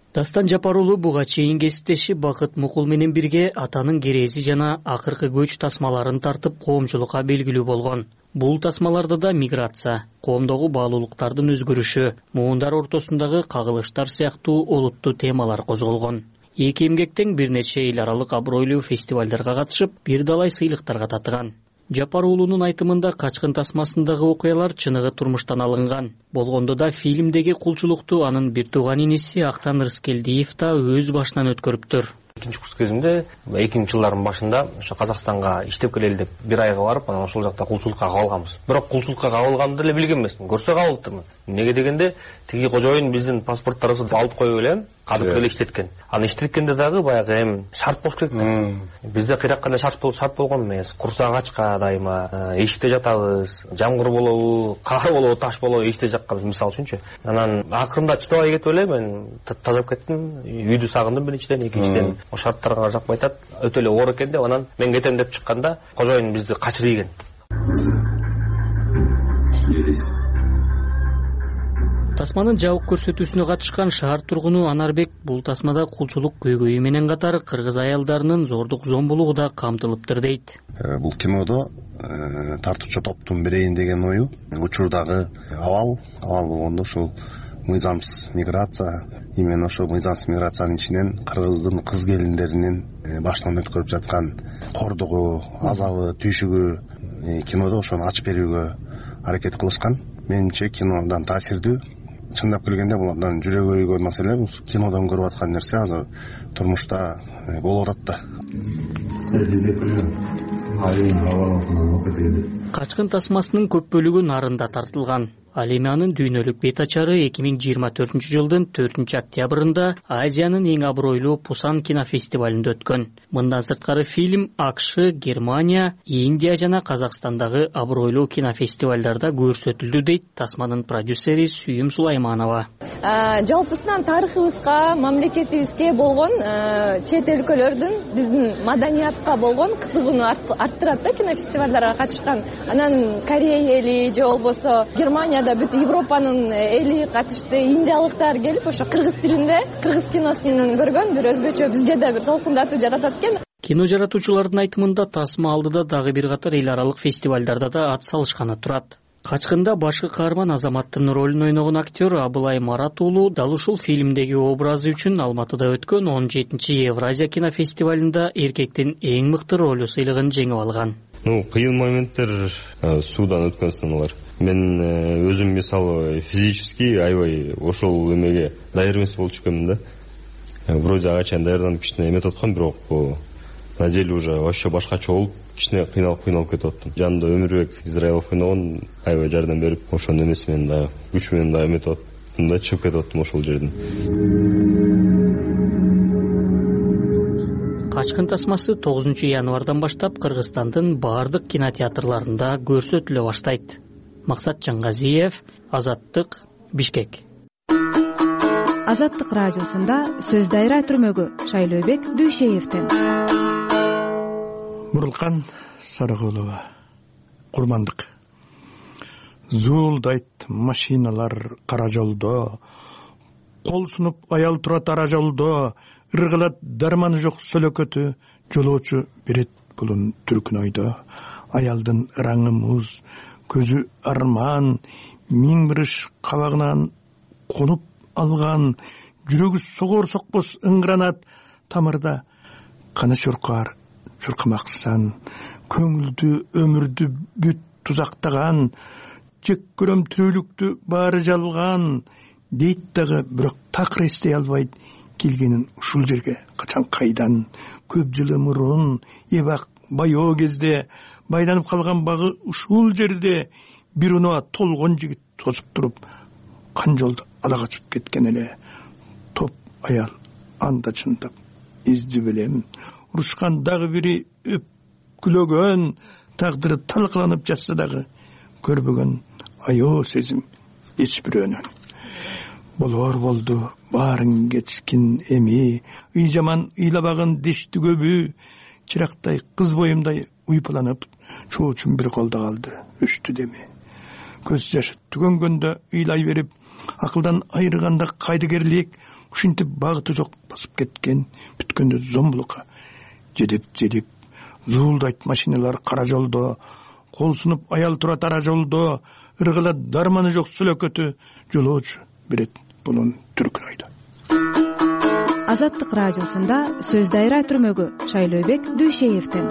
Дастан Жапар уулу буга чейин кесиптеши Бакыт Мукул менен бирге атанын керези жана акыркы көч тасмаларын тартып коомчулукка белгилүү болгон. Бул тасмаларда да миграция, коомдогу баалуулуктардын өзгөрүшү, муундар ортосундагы кагылыштар сыяктуу олуттуу темалар козголгон. Эки эмгектен бир нече эл аралык абройлуу фестивалдарга катышып, бир далай сыйлыктарга татыган. Жапар уулунун айтымында качкын тасмасындагы окуялар чыныгы турмуштан алынган. Болгондо да фильмдеги кулчулукту анын бир тууган иниси Актан Рыскелдиев да өз башынан өткөрүптүр. Экинчи курс кезимде экинчи жылдардын башында ошо Казакстанга иштеп келели деп бир айга барып, анан ошол жакта кулчулукка кабылганбыз. Бирок кулчулукка кабылганымды эле билген эмесмин. Көрсө кабылыптырмын. Эмнеге дегенде, тиги кожоюн биздин паспорттарыбызды алып коюп элем, кадып эле иштеткен. Аны иштеткенде дагы баягы эми шарт болуш керек да. Бизде кыйрак кандай шарт шарт болгон эмес. Курсак ачка дайыма, эшикте жатабыз, жамгыр болобу, кар болобу, таш болобу эшикте жатканбыз мисалы үчүнчү. Анан акырында чыдабай кетип эле мен тазап кеттим. Үйдү сагындым биринчиден, экинчиден о шарттарга жакпай атат, өтө эле оор экен деп, анан мен кетем деп чыкканда кожоюн бизди качырып ийген. Тасманын жабык көрсөтүүсүнө катышкан шаар тургуну Анарбек бул тасмада кулчулук көйгөйү менен катар кыргыз аялдарынын зордук зомбулугу да камтылыптыр дейт. Бул кинодо тартуучу топтун бирейин деген ою учурдагы абал, абал болгондо ушул мыйзамсыз миграция, именно ошо мыйзамсыз миграциянын ичинен кыргыздын кыз келиндеринин баштан өткөрүп жаткан кордугу, азабы, түйшүгү кинодо ошону ачып берүүгө аракет кылышкан. Менимче кинодан таасирдүү. Чындап келгенде булардан жүрөгү өйгөн маселе, бул кинодон көрүп аткан нерсе азыр турмушта болуп атат да. Качкын тасмасынын көп бөлүгү нарында тартылган. Ал эми анын дүйнөлүк бет ачары эки миң жыйырма төртүнчү жылдын төртүнчү октябрында Азиянын эң абройлуу Пусан кинофестивалында өткөн. Мындан сырткары фильм АКШ, Германия, Индия жана Казакстандагы абройлуу кинофестивалдарда көрсөтүлдү дейт тасманын продюсери Сүйүм Сулайманова. Жалпысынан тарыхыбызга, мамлекетибизге болгон чет өлкөлөрдүн биздин маданиятка болгон кызыгууну арттырат да кинофестивалдарга катышкан. Анан Корея эли же болбосо Германия да бүт Европанын эли катышты, индиялыктар келип ошо кыргыз тилинде, кыргыз киносун көргөн, бир өзгөчө бизге да бир толкундатуу жаратат экен. Кино жаратуучулардын айтымында тасма алдыда дагы бир катар эл аралык фестивалдарда да ат салышканы турат. Качкында башкы каарман Азаматтын ролун ойногон актер Абылай Марат уулу дал ушул фильмдеги образы үчүн Алматыда өткөн он жетинчи Евразия кинофестивалында эркектин эң мыкты ролу сыйлыгын жеңип алган. Ну, кыйын моменттер суудан өткөн сыналар. Мен өзүм мисалы физически аябай ошол эмеге даяр эмес болчу экенмин да. Вроде ага чейин даярданып кичине эметип аткам, бирок на деле уже вообще башкача болуп, кичине кыйналып кыйналып кетип аттым. Жанында Өмүрбек Израилов ойногон аябай жардам берип, ошонун эмеси менен дагы күч менен дагы эметип аттым да, чыгып кетип аттым ошол жерден. Качкын тасмасы тогузунчу январдан баштап Кыргызстандын баардык кинотеатрларында көрсөтүлө баштайт. Максат Чаңгазиев, Азаттык, Бишкек. Азаттык радиосунда сөз дайра түрмөгү Шайлообек Дүйшеевден. Мурулкан Сарыгулова, курмандык. Зуулдайт машиналар кара жолдо, кол сунуп аял турат ара жолдо, ыргылат дарманы жок сөлөкөтү, жолоочу берет булун түркүн ойдо. Аялдын ыраңы муз, көзү арман, миң бир иш кабагынан конуп алган, жүрөгү согор сокпос ыңгранат тамырда каны чуркар, чуркамаксан, көңүлдү өмүрдү бүт тузактаган, жек көрөм тирүүлүктү баары жалган дейт дагы, бирок такыр эстей албайт келгенин ушул жерге качан кайдан. Көп жылы мурун эбак байоо кезде байланып калган багы ушул жерде бир унаа толгон жигит тосуп туруп, кан жолду ала качып кеткен эле. Топ аял анда чындап изди билем, урушкан дагы бири өпкүлөгөн, тагдыры талкаланып жатса дагы көрбөгөн аё сезим эч бирөөнөн. Болор болду баарын кетишкин эми, ый жаман ыйлабагын дешти көбү, чырактай кыз боюмдай уйпаланып, чоочун бир колдо калды, өчтү деми. Көз жашы түгөнгөндө ыйлай берип, акылдан айрыганда кайдыгерлик, ушинтип багыты жок басып кеткен, бүткөндө зомбулукка жедеп жедеп зуулдайт машиналар кара жолдо, кол сунуп аял турат ара жолдо, ыргылат дарманы жок сүлөкөтү жолоочу берет болон Түркүнөйдө. Азаттык радиосунда сөз дайра түрмөгү Шайлообек Дүйшеевден.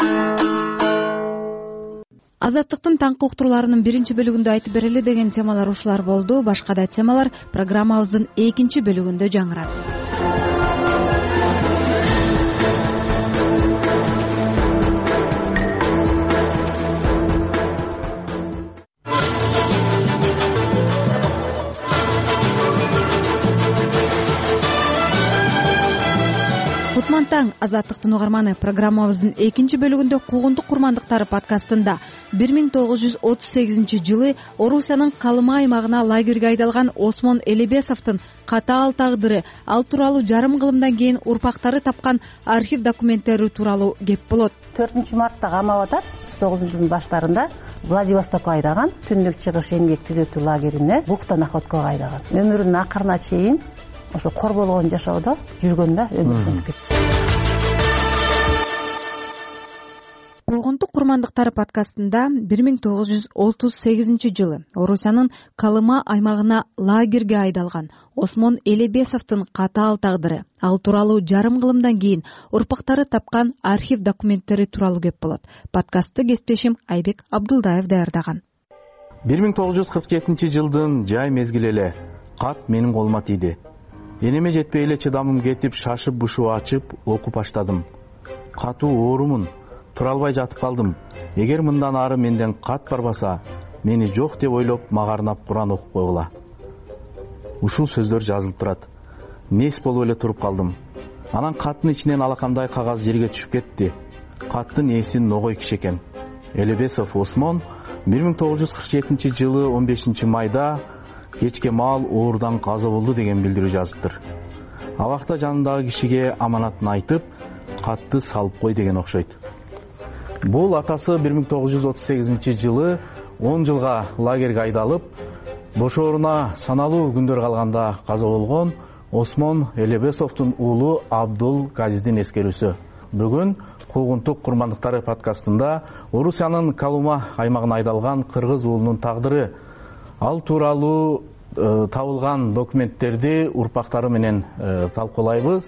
Азаттыктын таңкы уктурууларынын биринчи бөлүгүндө айтып берели деген темалар ушулар болду. Башка да темалар программабыздын экинчи бөлүгүндө жаңырат. Кутман таң, Азаттыктын угарманы. Программабыздын экинчи бөлүгүндө Куугунтук курмандыктары подкастында бир миң тогуз жүз отуз сегизинчи жылы Орусиянын Калыма аймагына лагерге айдалган Осмон Элебесовдун катаал тагдыры, ал тууралуу жарым кылымдан кийин урпактары тапкан архив документтери тууралуу кеп болот. төртүнчү мартта камап атат. тогузунчу жылдын баштарында Владивостокко айдаган, түндүк чыгыш эмгек түзөтүү лагерине бухта находкага айдаган. Өмүрүнүн акырына чейин ошо кор болгон жашоодо жүргөн да өмүрүн кетти. Куугунтук курмандыктары подкастында бир миң тогуз жүз отуз сегизинчи жылы Орусиянын Калыма аймагына лагерге айдалган Осмон Элебесовдун катаал тагдыры, ал тууралуу жарым кылымдан кийин урпактары тапкан архив документтери тууралуу кеп болот. Подкастты кесиптешим Айбек Абдулдаев даярдаган. бир миң тогуз жүз кырк жетинчи жылдын жай мезгили эле кат менин колума тийди. Энеме жетпей эле чыдамым кетип, шашып бушуу ачып окуп баштадым. Катуу оорумун, тура албай жатып калдым. Эгер мындан ары менден кат барбаса, мени жок деп ойлоп мага арнап Куран окуп койгула. Ушул сөздөр жазылып турат. Мес болуп эле туруп калдым. Анан каттын ичинен алакандай кагаз жерге түшүп кетти. Каттын ээси Ногой киши экен. Элебесов Осмон бир миң тогуз жүз кырк жетинчи жылы он бешинчи майда кечке маал оорудан каза болду деген билдирүү жазыптыр. Абакта жанындагы кишиге аманатын айтып, катты салып кой деген окшойт. Бул атасы бир миң тогуз жүз отуз сегизинчи жылы он жылга лагерге айдалып, бошооруна саналуу күндөр калганда каза болгон Осмон Элебесовдун уулу Абдул Газиздин эскерүүсү. Бүгүн Куугунтук курмандыктары подкастында Орусиянын Калыма аймагына айдалган кыргыз уулунун тагдыры, ал тууралуу э, табылган документтерди урпактары менен э, талкуулайбыз.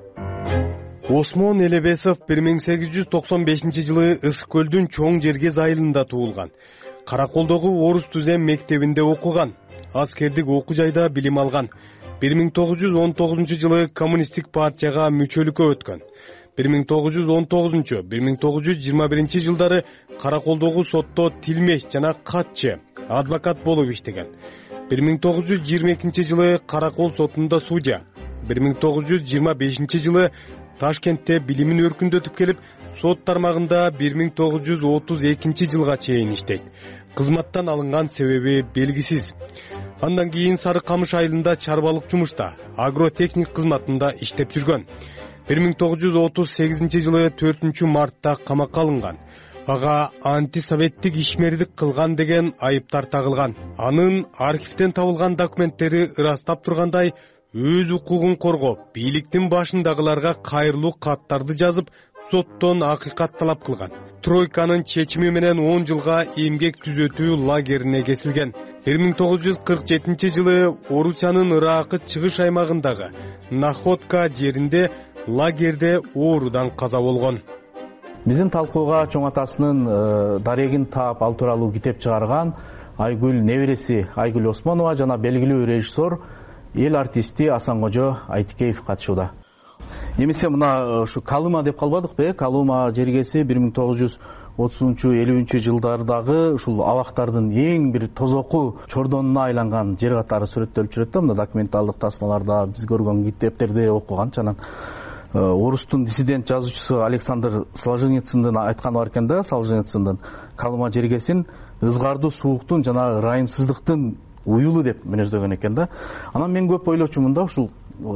Осмон Элебесов бир миң сегиз жүз токсон бешинчи жылы Ысык көлдүн Чоң Жергез айылында туулган. Караколдогу Орус Түзем мектебинде окуган. Аскердик окуу жайда билим алган. бир миң тогуз жүз он тогузунчу жылы коммунисттик партияга мүчөлүккө өткөн. бир миң тогуз жүз он тогузунчу — бир миң тогуз жүз жыйырма биринчи жылдары Караколдогу сотто тилмеш жана катчы, адвокат болуп иштеген. бир миң тогуз жүз жыйырма экинчи жылы Каракол сотунда судья. бир миң тогуз жүз жыйырма бешинчи жылы Ташкентте билимин өркүндөтүп келип, сот тармагында бир миң тогуз жүз отуз экинчи жылга чейин иштейт. Кызматтан алынган себеби белгисиз. Андан кийин Сары Камыш айылында чарбалык жумушта, агротехник кызматында иштеп жүргөн. бир миң тогуз жүз отуз сегизинчи жылы төртүнчү мартта камакка алынган. Ага антисоветтик ишмердик кылган деген айыптар тагылган. Анын архивден табылган документтери ырастап тургандай, өз укугун коргоп, бийликтин башындагыларга кайрылуу каттарды жазып, соттон акыйкат талап кылган. Тройканын чечими менен он жылга эмгек түзөтүү лагерине кесилген. бир миң тогуз жүз кырк жетинчи жылы Орусиянын Ыракы чыгыш аймагындагы Находка жеринде лагерде оорудан каза болгон. Биздин талкууга чоң атасынын дарегин таап ал тууралуу китеп чыгарган Айгүл небереси Айгүл Осмонова жана белгилүү режиссер, эл артисти Асанкожо Айтикеев катышууда. Эмесе мына ушу Калыма деп калбадыкпы? Калыма жергеси бир миң тогуз жүз отузунчу элүүнчү жылдардагы ушул абактардын эң бир тозоку чордонуна айланган жер катары сүрөттөлүп жүрөт да, мына документалдык тасмаларда биз көргөн китептерди окуган чанан. Орустун диссидент жазуучусу Александр Солженицындын айтканы бар экен да, Солженицындын Калыма жергесин ызгардуу сууктун жана ырайымсыздыктын уюлу деп мүнөздөгөн экен да. Анан мен көп ойлочумун да, ушул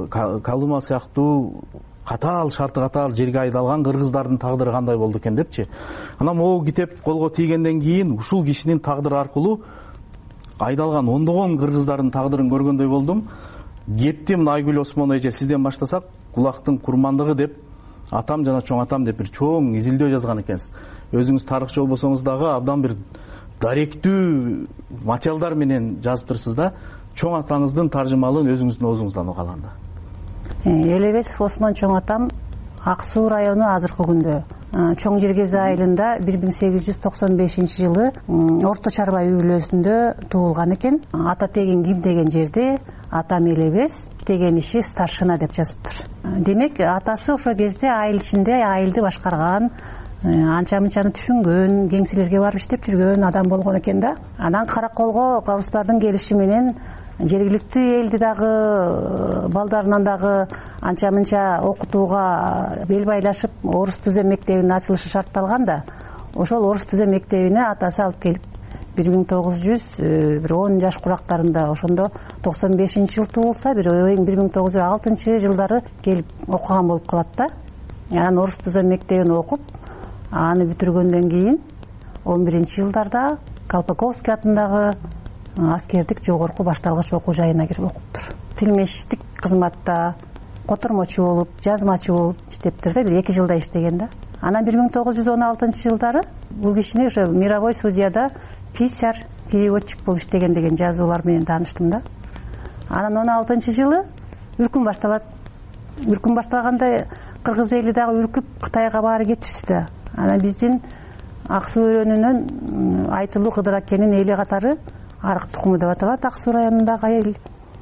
Калыма сыяктуу катаал шарты катаал жерге айдалган кыргыздардын тагдыры кандай болду экен депчи. Анан могу китеп колго тийгенден кийин ушул кишинин тагдыры аркылуу айдалган ондогон кыргыздардын тагдырын көргөндөй болдум. кепти мына Айгүл Осмон эже сизден баштасак, кулактын курмандыгы деп атам жана чоң атам деп бир чоң изилдөө жазган экенсиз. Өзүңүз тарыхчы болбосоңуз дагы абдан бир даректүү материалдар менен жазып турсуз да. Чоң атаңыздын таржымалын өзүңүздүн оозуңуздан угалам да. Элебесов Осмон чоң атам Ак Суу району азыркы күндө Чоң Жергез айылында бир миң сегиз жүз токсон бешинчи жылы Орто Чарба үй бүлөсүндө туулган экен. Ата тегин ким деген жерде атам Элебес, деген иши старшина деп жазыптыр. Демек атасы ошол кезде айыл ичинде айылды башкарган, анча мынчаны түшүнгөн, кеңселерге барып иштеп жүргөн адам болгон экен да. Анан караколго орустардын келиши менен жергиликтүү элди дагы балдарынан дагы анча мынча окутууга бел байлашып орус түзөм мектебинин ачылышы шартталган да. Ошол орус түзөм мектебине атасы алып келип бир миң тогуз жүз бир он жаш курактарында, ошондо токсон бешинчи жыл туулса, бир бир миң тогуз жүз алтынчы жылдары келип окуган болуп калат да. Анан орус түзөм мектебин окуп, аны бүтүргөндөн кийин он биринчи жылдарда Колпаковский атындагы аскердик жогорку башталгыч окуу жайына кирип окуптур. Тилмештик кызматта котормочу болуп, жазмачы болуп иштептир да, бир эки жылда иштеген да. Анан бир миң тогуз жүз он алтынчы жылдары бул кишини ошо мировой судьяда писарь, переводчик болуп иштеген деген жазуулар менен тааныштым да. Анан он алтынчы жылы үркүн башталат. Үркүн башталганда кыргыз эли дагы үркүп Кытайга баары кетишти. Анан биздин Ак Суу өрөөнүнүн Айтылуу Кыдыр акенин эли катары Арык тукуму деп аталат Ак Суу районундагы айыл.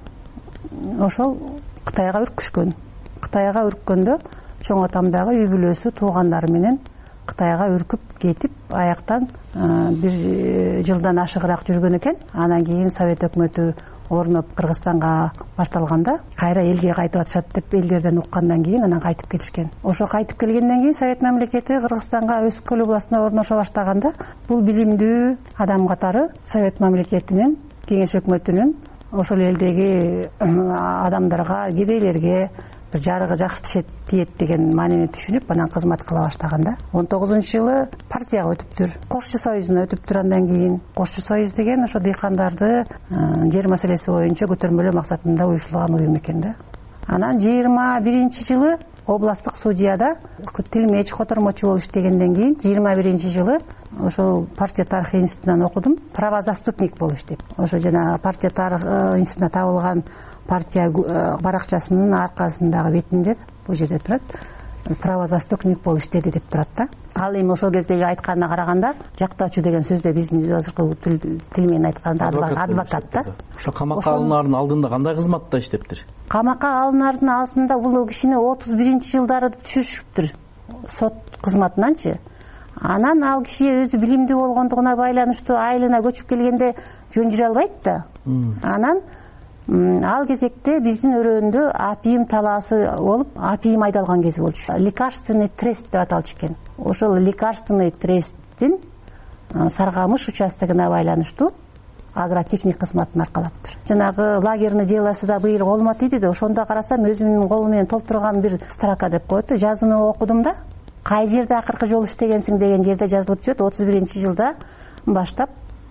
Ошол Кытайга үркүшкөн. Кытайга үрккөндө чоң атам дагы үй бүлөсү, туугандары менен Кытайга үркүп кетип, аяктан бир жылдан ашыгыраак жүргөн экен. Анан кийин Совет өкмөтү орноп Кыргызстанга башталганда кайра элге кайтып атышат деп элдерден уккандан кийин анан кайтып келишкен. Ошо кайтып келгенден кийин Совет мамлекети Кыргызстанга Өсүк көл областына орношо баштаганда бул билимдүү адам катары Совет мамлекетинин, кеңеш өкмөтүнүн ошол элдеги адамдарга, кедейлерге бир жарыгы жакшы тиет деген маанини түшүнүп, анан кызмат кыла баштаганда он тогузунчу жылы партияга өтүптүр. Кошчу союзуна өтүптүр. Андан кийин Кошчу союз деген ошо дыйкандарды жер маселеси боюнча көтөрмөлөө максатында уюшулган уюм экен да. Анан жыйырма биринчи жылы областтык судьяда тилмеч, котормочу болуп иштегенден кийин жыйырма биринчи жылы ошол партия тарыхы институтунан окудум. Правозаступник болуп иштеп. Ошо жана партия тарыхы институтуна табылган партия баракчасынын аркасындагы бетинде бул жерде турат. Правозаступник болуп иштеди деп турат да. Ал эми ошол кездеги айтканына караганда жактоочу деген сөздө биздин азыркы тил менен айтканда адвокат да. Ошо камакка алынаардын алдында кандай кызматта иштептир? Камакка алынаардын алдында бул кишини отуз биринчи жылдары түшүрүптүр сот кызматынанчы. Анан ал киши өзү билимдүү болгондугуна байланыштуу айылына көчүп келгенде жөн жүрө албайт да. Анан ал кезекте биздин өрөөндө апийим талаасы болуп, апийим айдалган кези болчу. Лекарственный трест деп аталчу экен. Ошол лекарственный тресттин Саргамыш участогуна байланыштуу агротехник кызматын аркалаптыр. Жанагы лагерный делосы да быйыл колмот иди да, ошондо карасам өзүмдүн колум менен толтурган бир строка деп коет. Жазууну окудум да. Кай жерде акыркы жолу иштегенсиң деген жерде жазылып жүрөт. отуз биринчи жылда баштап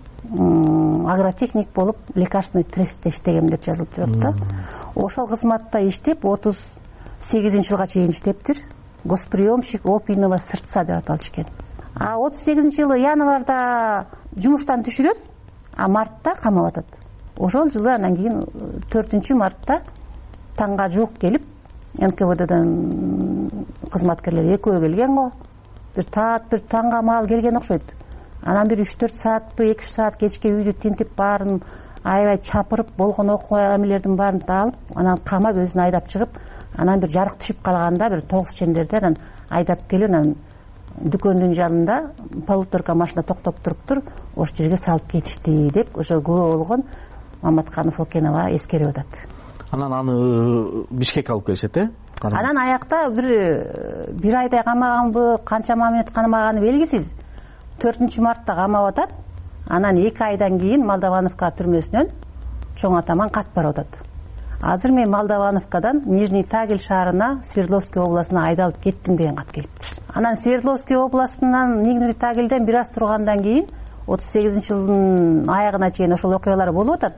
агротехник болуп лекарственный трестте иштегем деп жазылып жүрөт да. Ошол кызматта иштеп отуз сегизинчи жылга чейин иштептир. Госприемщик опийного сырца деп аталчу экен. А отуз сегизинчи жылы январда жумуштан түшүрөт, а мартта камап атат. Ошол жылы анан кийин төртүнчү мартта таңга жуук келип эн ка вэ дэден кызматкерлер экөө келген го. Бир таат бир таңга маал келген окшойт. Анан бир үч төрт саатпы, эки үч саат кечке үйдү тинтип баарын аябай чапырып, болгон окуя эмелердин баарын алып, анан камап өзүн айдап чыгып, анан бир жарык түшүп калганда бир тогуз чендерде анан айдап келип, анан дүкөндүн жанында полуторка машина токтоп туруптур, ошол жерге салып кетишти деп ошо күбө болгон Маматканов Окенова эскерип атат. Анан аны Бишкекке алып келишет, э? Анан аякта бир бир айдай камаганбы, канча мамилет камаганы белгисиз. төртүнчү мартта камап атат. Анан эки айдан кийин Молдовановка түрмөсүнөн чоң атаман кат барып атат. Азыр мен Молдовановкадан Нижний Тагил шаарына Свердловский областына айдалып кеттим деген кат келиптир. Анан Свердловский областынан Нижний Тагилден бир аз тургандан кийин отуз сегизинчи жылдын аягына чейин ошол окуялар болуп атат.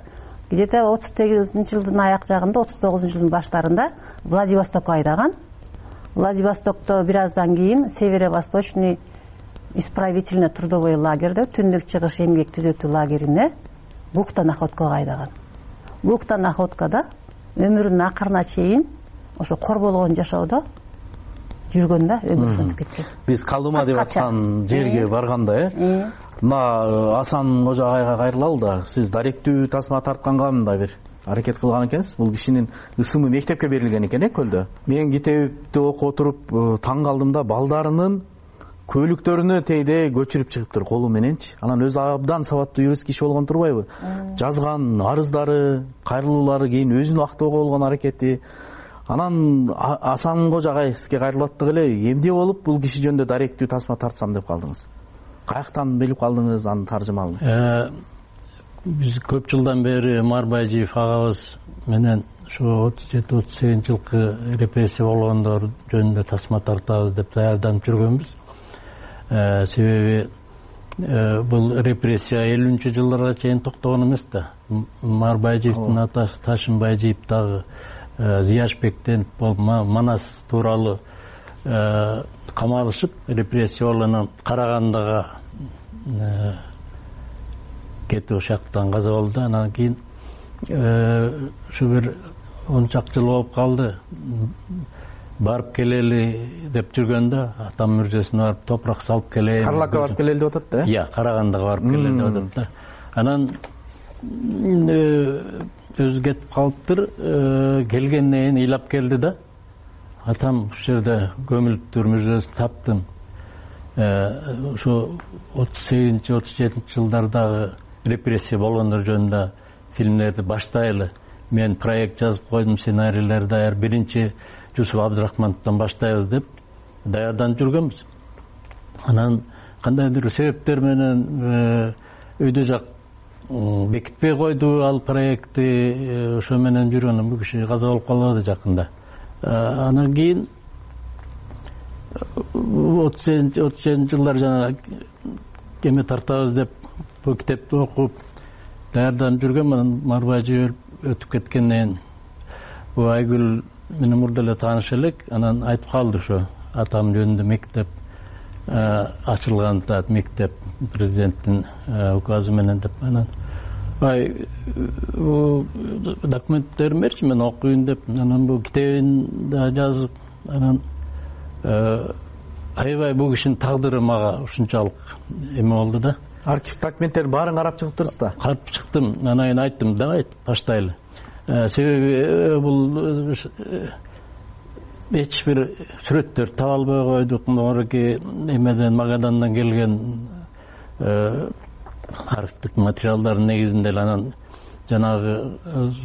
где то отуз сегизинчи жылдын аяк жагында отуз тогузунчу жылдын баштарында Владивостокко айдаган. Владивостокто бир аздан кийин северо-восточный исправительный трудовой лагерде, түндүк чыгыш эмгек түзөтүү лагерине бухта находкага айдаган. Бухта находкада өмүрүнүн акырына чейин ошо корболгон жашоодо жүргөндө өмүрү өтүп кеткен. Биз калдыма деп аткан жерге барганда, э? Мына Асан Кожо агайга кайрылалы да, сиз даректүү тасма тартканга мындай бир аракет кылган экенсиз. Бул кишинин ысымы мектепке берилген экен, э, көлдө. Мен китепти окуп отуруп таң калдым да, балдарынын көйлүктөрүнө тейде көчүрүп чыгыптыр колу мененчи. Анан өзү абдан сабаттуу юрист киши болгон турбайбы? Жазган арыздары, кайрылуулары, кийин өзүн актоого болгон аракети. Анан Асан Кожо агай сизге кайрылаттык эле, эмне болуп бул киши жөнүндө даректүү тасма тартсам деп калдыңыз? Каяктан билип калдыңыз анын таржымалын? Биз көп жылдан бери Марбайжиев агабыз менен ошо отуз жети отуз сегизинчи жылкы репрессия болгондор жөнүндө тасма тартабыз деп даярданып жүргөнбүз. Себеби бул репрессия элүүнчү жылдарга чейин токтогон эмес да. Марбайжиевдин атасы Ташынбайжиев дагы Зияшбектен Манас тууралуу камалышып, репрессия болгону Карагандыга кетип ошактан каза болду. Анан кийин ушу бир он чакты жыл болуп калды. Барып келели деп жүргөндө атам мүрзөсүнө барып топурак салып келейин. Карлакка барып келели деп атат да, э? Иә, Карагандыга барып келели деп атат да. Анан өзү кетип калыптыр, келгенден кийин ыйлап келди да. Атам ушул жерде көмүлүптүр, мүрзөсүн таптым. Ошо отуз сегизинчи отуз жетинчи жылдардагы репрессия болгондор жөнүндө фильмдерди баштайлы. Мен проект жазып койдум, сценарийлер даяр. Биринчи Жусуп Абдрахмановдон баштайбыз деп даярданып жүргөнбүз. Анан кандайдыр себептер менен өйдө жак бекитпей койду ал проектти, ошо менен жүргөн бул киши каза болуп калды жакында. Анан кийин отуз жетинчи жылдар жана эме тартабыз деп бул китепти окуп даярданып жүргөн. Анан Марбайжиев өтүп кеткенден кийин бул Айгүл менен мурда эле тааныш элек. Анан айтып калды ошо атам жөнүндө мектеп ачылган, мектеп президенттин указы менен деп. Анан ай документтерин берчи, мен окуйын деп. Анан бул китебин да жазып, анан аябай бул кишинин тагдыры мага ушунчалык эме болду да. Архив документтерин баарын карап чыгыптырсыз да? Карап чыктым. Анан кийин айттым, давай баштайлы. Себеби бул эч бир сүрөттөр таба албай койдук. Мурунки эмеден, Магадандан келген архивдик материалдардын негизинде эле анан жанагы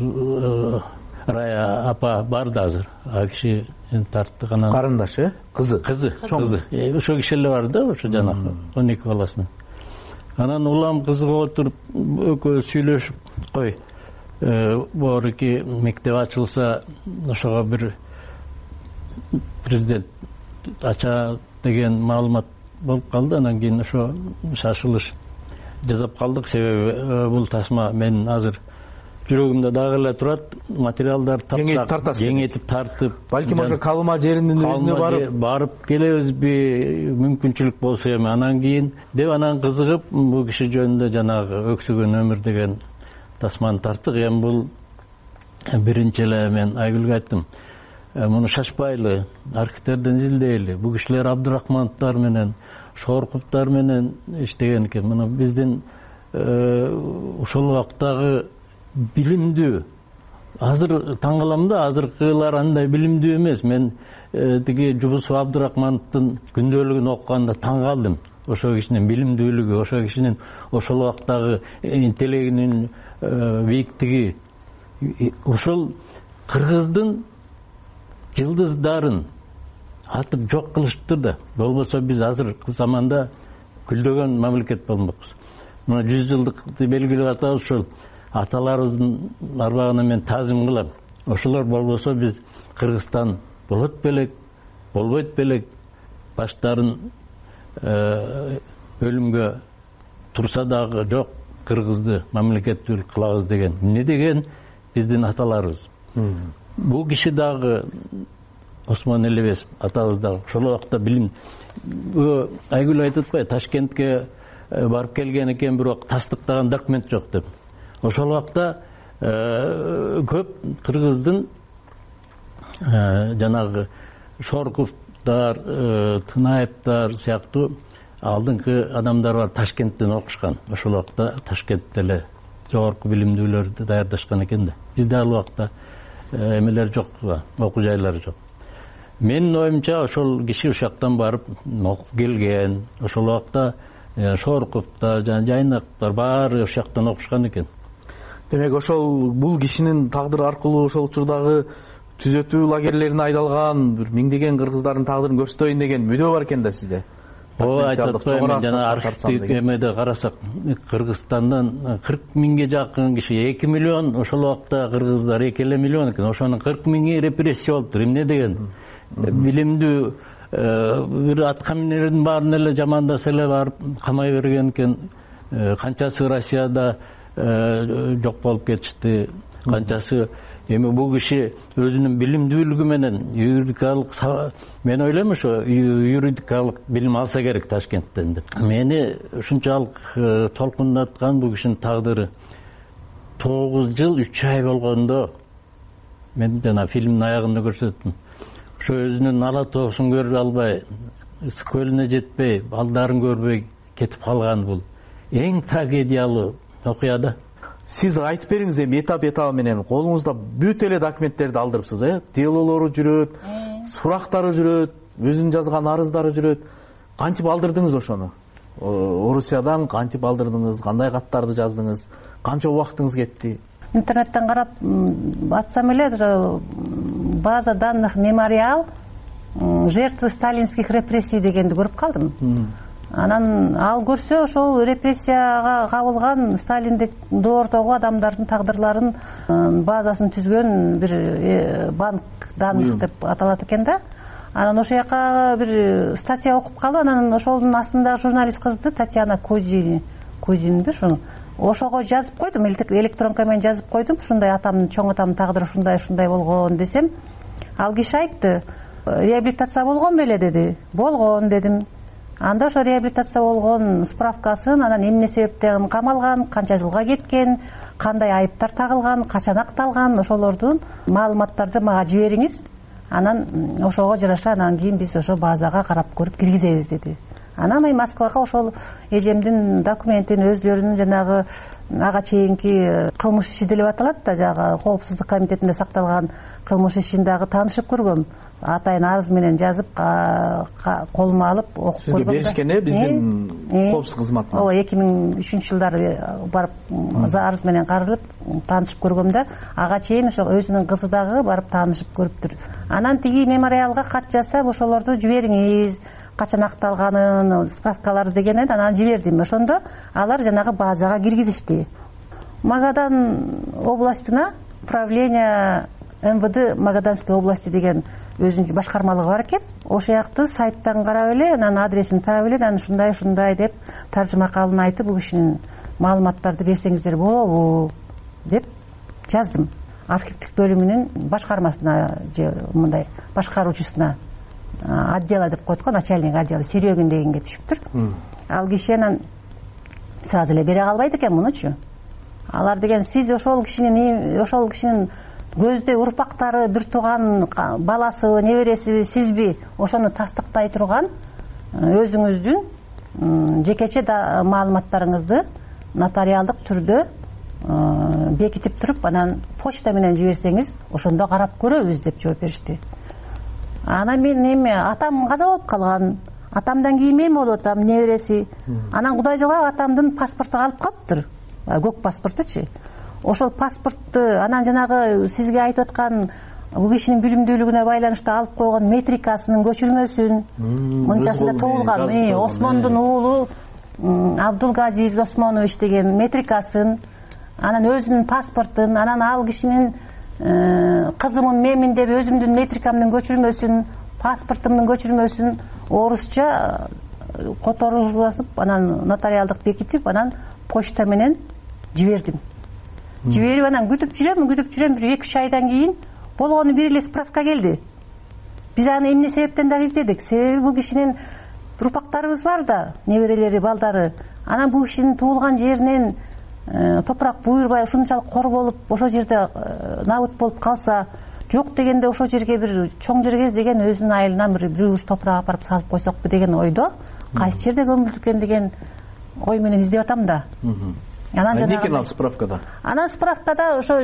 Рая апа бар да азыр. А киши тарттык. Анан карындашы, кызы, кызы, кызы. Ошо киши эле бар да, ошо жанагы он эки баласынын. Анан улам кызыгып отуруп экөө сүйлөшүп, кой борки мектеп ачылса ошого бир президент ача деген маалымат болуп калды. Анан кийин ошо шашылыш жасап калдык. Себеби бул тасма мен азыр жүрөгүмдө дагы эле турат. Материалдар тартсак, кеңейтип тартып, балким ошо калыма жеринин өзүнө барып барып келебизби, мүмкүнчүлүк болсо эми. Анан кийин деп анан кызыгып бул киши жөнүндө жанагы өксүгөн өмүр деген тасманы тарттык. Эми бул биринчи эле мен Айгүлгө айттым, муну шашпайлы, архивтерден изилдейли. Бул кишилер Абдрахмановдор менен, Шоркуптар менен иштеген экен. Муну биздин ошол убактагы билимдүү, азыр таң калам да, азыркылар андай билимдүү эмес. Мен тиги Жубусов Абдрахмановдун күндөлүгүн окуганда таң калдым. Ошо кишинин билимдүүлүгү, ошо кишинин ошол убактагы интеллегинин бийиктиги. Ошол кыргыздын жылдыздарын атып жок кылышыптыр да. Болбосо биз азыркы заманда күлдөгөн мамлекет болмокпуз. Мына жүз жылдыкты белгилеп атабыз. Ошол аталарыбыздын арбагына мен таазим кылам. Ошолор болбосо биз Кыргызстан болот белек, болбойт белек. Баштарын өлүмгө турса дагы жок, кыргызды мамлекеттүүлүк кылабыз деген эмне деген биздин аталарыбыз. Бул киши дагы Осмон Элебесов атабыз дагы ошол убакта билим Айгүл айтып атпайбы, Ташкентке барып келген экен, бирок тастыктаган документ жок деп. Ошол убакта көп кыргыздын жанагы Шорковдор, Тынаевдор сыяктуу алдыңкы адамдар бар, Ташкенттен окушкан. Ошол убакта Ташкентте эле жогорку билимдүүлөрдү даярдашкан экен да. Бизде ал убакта эмелер жок, окуу жайлары жок. Менин оюмча ошол киши ушактан барып окуп келген. Ошол убакта Шорковдор, жана Жайнактар баары ушактан окушкан экен. Демек ошол бул кишинин тагдыры аркылуу ошол учурдагы түзөтүү лагерлерине айдалган бир миңдеген кыргыздардын тагдырын көрсөтөйүн деген мүдөө бар экен да сизде. Ооба, айтып атпаймынбы, жана архивдик эмеде карасак Кыргызстандан кырк миңге жакын киши, эки миллион ошол убакта кыргыздар эки эле миллион экен. Ошонун кырк миңи репрессия болуптур. Эмне деген? Билимдүү бир аткаминердин баарын эле жамандаса эле барып камай берген экен. Канчасы Россияда жок болуп кетишти, канчасы эми бул киши өзүнүн билимдүүлүгү менен юридикалык, мен ойлойм ошо юридикалык билим алса керек Ташкенттен деп. Мени ушунчалык толкундаткан бул кишинин тагдыры тогуз жыл үч ай болгондо, мен жана фильмдин аягында көрсөттүм. Ошо өзүнүн ала тоосун көрө албай, ысык көлүнө жетпей, балдарын көрбөй кетип калган бул эң трагедиялуу окуя да. Сиз айтып бериңиз, эми этап этабы менен колуңузда бүт эле документтерди алдырыпсыз, э? Делолору жүрөт, сурактары жүрөт, өзүнүн жазган арыздары жүрөт. Кантип алдырдыңыз ошону? Орусиядан кантип алдырдыңыз? Кандай каттарды жаздыңыз? Канча убактыңыз кетти? Интернеттен карап атсам эле, база данных мемориал жертвы сталинских репрессий дегенди көрүп калдым. Анан ал көрсө ошол репрессияга кабылган Сталиндик доордогу адамдардын тагдырларын базасын түзгөн бир банк данных деп аталат экен да. Анан ошол жака бир статья окуп калып, анан ошолдун астында журналист кызды Татьяна Кузин, Кузинди ошо ошого жазып койдум, электронка менен жазып койдум. Ушундай атамдын, чоң атамдын тагдыры ушундай ушундай болгон десем, ал киши айтты, реабилитация болгон беле деди. Болгон дедим. Анда ошо реабилитация болгон справкасын, анан эмне себептен камалган, канча жылга кеткен, кандай айыптар тагылган, качан акталган, ошолордун маалыматтарды мага жибериңиз. Анан ошого жараша анан кийин биз ошо базага карап көрүп киргизебиз деди. Анан мен Москвага ошол эжемдин документин, өзлөрүнүн жанагы ага чейинки кылмыш иши деп аталат да, жагы коопсуздук комитетинде сакталган кылмыш ишин дагы таанышып көргөм. Атайын арыз менен жазып, колума алып окуп көргөм. Сизге беришкен э биздин коопсуздук кызматына? Ооба, эки миң үчүнчү жылдары барып арыз менен каралып таанышып көргөм да, ага чейин ошо өзүнүн кызы дагы барып таанышып көрүптүр. Анан тиги мемориалга кат жазсап, ошолорду жибериңиз, качан акталганын, справкалары дегенен анан жибердим. Ошондо алар жанагы базага киргизишти. Магадан областына правление эм вэ дэ Магаданской области деген өзүнүн башкармалыгы бар экен. Ошол жакты сайттан карап эле, анан адресин таап эле, анан ушундай ушундай деп таржыма калын айтып, бул кишинин маалыматтарды берсеңиздер болобу деп жаздым. Архивдик бөлүмүнүн башкармасына же мындай башкаруучусуна, отдела деп койдук, начальник отдела Серегин дегенге түшүптүр. Ал киши анан сразу эле бере калбайт экен мунучу. Алар деген сиз ошол кишинин ошол кишинин көздөй урпактары, бир тууган баласы, небереси сизби, ошону тастыктай турган өзүңүздүн жекече маалыматтарыңызды нотариалдык түрдө бекитип туруп, анан почта менен жиберсеңиз, ошондо карап көрөбүз деп жооп беришти. Анан мен эми атам каза болуп калган, атамдан кийин мен болуп атам, небереси. Анан Кудай жолга атамдын паспорту калып калыптыр, көк паспортучу. Ошол паспортты анан жанагы сизге айтып аткан бул кишинин билимдүүлүгүнө байланыштуу алып койгон метрикасынын көчүрмөсүн, мынчасында туулган Осмондун уулу Абдулгазиз Осмонович деген метрикасын, анан өзүнүн паспортун, анан ал кишинин кызымын менмин деп өзүмдүн метрикамдын көчүрмөсүн, паспортумдун көчүрмөсүн орусча которулгузуп, анан нотариалдык бекитип, анан почта менен жибердим. Жиберип анан күтүп жүрөм, күтүп жүрөм, бир эки үч айдан кийин болгону бир эле справка келди. Биз аны эмне себептен дагы издедик. Себеби бул кишинин урпактарыбыз бар да, неберелери, балдары. Анан бул кишинин туулган жеринен топурак буйрбай ушунчалык кор болуп, ошол жерде набыт болуп калса, жок дегенде ошол жерге бир чоң жерге издеген өзүнүн айылынан бир бир уч топурак апарып салып койсокпу деген ойдо, кайсы жерде көмүлдү экен деген ой менен издеп атам да. Анан эмне экен ал справкада? Анан справкада ошо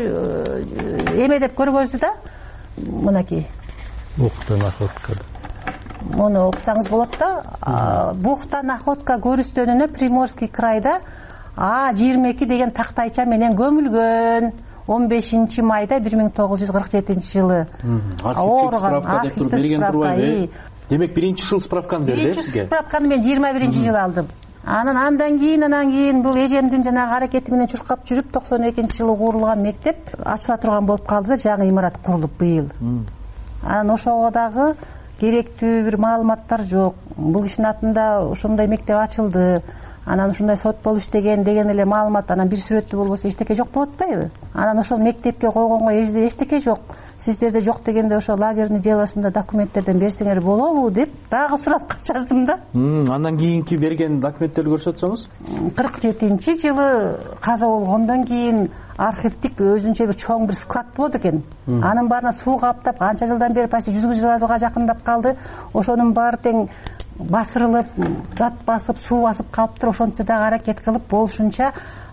эме деп көргөздү да, мынакей. Бухта находка. Муну окусаңыз болот да. Бухта находка көрүстөнүнө Приморский крайда А жыйырма эки деген тактайча менен көмүлгөн. он бешинчи майда бир миң тогуз жүз кырк жетинчи жылы. Архивдик справка деп туруп берген турбайбы? Демек биринчи жыл справканы берди сизге? Биринчи справканы мен жыйырма биринчи жылы алдым. Анан андан кийин анан кийин бул эжемдин жанагы аракети менен чуркап жүрүп токсон экинчи жылы курулган мектеп ачыла турган болуп калды да, жаңы имарат курулуп быйыл. Анан ошого дагы керектүү бир маалыматтар жок. Бул кишинин атында ошондой мектеп ачылды. Анан ушундай сот болуп иштеген деген эле маалымат, анан бир сүрөттүү болбосо эчтеке жок болот атпайбы? Анан ошол мектепке койгонго эжде эчтеке жок. Сиздерде жок дегенде ошо лагерный делосунда документтерден берсеңер болобу деп дагы сурап жаздым да. Андан кийинки берген документтерди көрсөтсөңүз? кырк жетинчи жылы каза болгондон кийин архивдик өзүнчө бир чоң бир склад болот экен. Анын баарына суу каптап, канча жылдан бери почти жүзгө жылга жакындап калды. Ошонун баары тең басырылып, зат басып, суу басып калыптыр. Ошончо дагы аракет кылып болушунча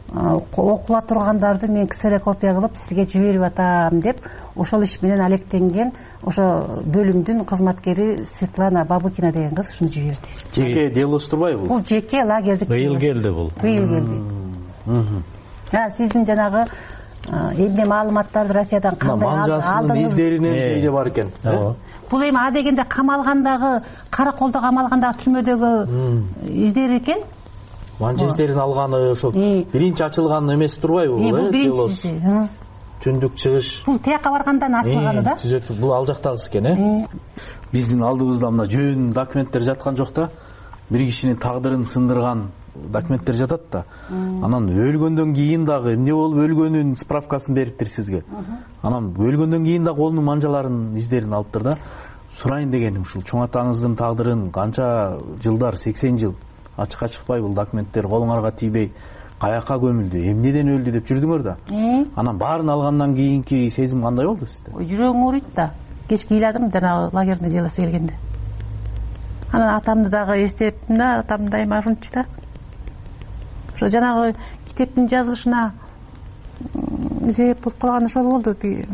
окула тургандарды мен ксерокопия кылып сизге жиберип атам деп ошол иш менен алектенген ошо бөлүмдүн кызматкери Светлана Бабыкина деген кыз ушуну жиберди. Жеке делос турбайбы? Бул жеке лагердик. Быйыл келди бул. Быйыл келди. Ha, сиздин жанагы эмне маалыматтарды Россиядан кандай алдыңыз? Манжасынын издеринен дейде бар экен. Бул эми а дегенде камалгандагы, караколдо камалгандагы түрмөдөгү издери экен. Манжа издерин алганы ошол биринчи ачылган эмеси турбайбы бул? Бул биринчиси. Түндүк чыгыш. Бул тияка баргандан ачылганы да. Түзөтүп, бул ал жактагысы экен, э? Биздин алдыбызда мына жөн документтер жаткан жок да. Бир кишинин тагдырын сындырган документтер жатат да. Анан өлгөндөн кийин дагы эмне болуп өлгөнүн справкасын бериптир сизге. Анан өлгөндөн кийин дагы колунун манжаларын издерин алыптыр да. Сурайын дегеним ушул чоң атаңыздын тагдырын канча жылдар, сексен жыл ачыкка чыкпай бул документтер колуңарга тийбей каяка көмүлдү, эмнеден өлдү деп жүрдүңөр да. Анан баарын алгандан кийинки сезим кандай болду сизде? Жүрөгүм ооруйт да. Кечке ыйладым жанагы лагерный делосы келгенде. Анан атамды дагы эстептим да, атам дайыма ушунчу да. Ошо жанагы китептин жазылышына себеп болуп калган ошол болду.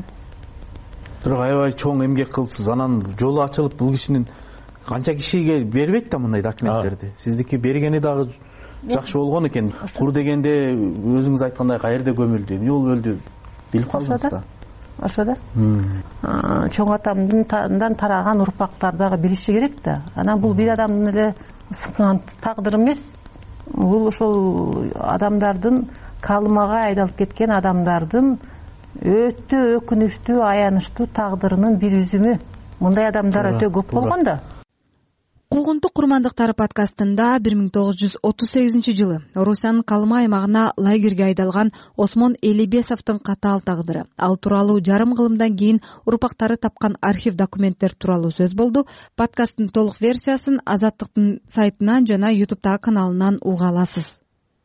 Бирок аябай чоң эмгек кылыпсыз. Анан жолу ачылып бул кишинин канча кишиге бербейт да мындай документтерди. Сиздики бергени дагы жакшы болгон экен. Кур дегенде өзүңүз айткандай каерде көмүлдү, эмне болуп өлдү билип калдыңыз да. Ошо да. Чоң атамдан тараган урпактар дагы билиши керек да. Анан бул бир адамдын эле сынган тагдыры эмес. Бул ошол адамдардын калымага айдалып кеткен адамдардын өтө өкүнүчтүү, аянычтуу тагдырынын бир үзүмү. Мындай адамдар өтө көп болгон да. Куугунтук курмандыктары подкастында бир миң тогуз жүз отуз сегизинчи жылы Орусиянын Калыма аймагына лагерге айдалган Осмон Элебесовдун катаал тагдыры, ал тууралуу жарым кылымдан кийин урпактары тапкан архив документтер тууралуу сөз болду. Подкасттын толук версиясын Азаттыктын сайтынан жана ютубтагы каналынан уга аласыз.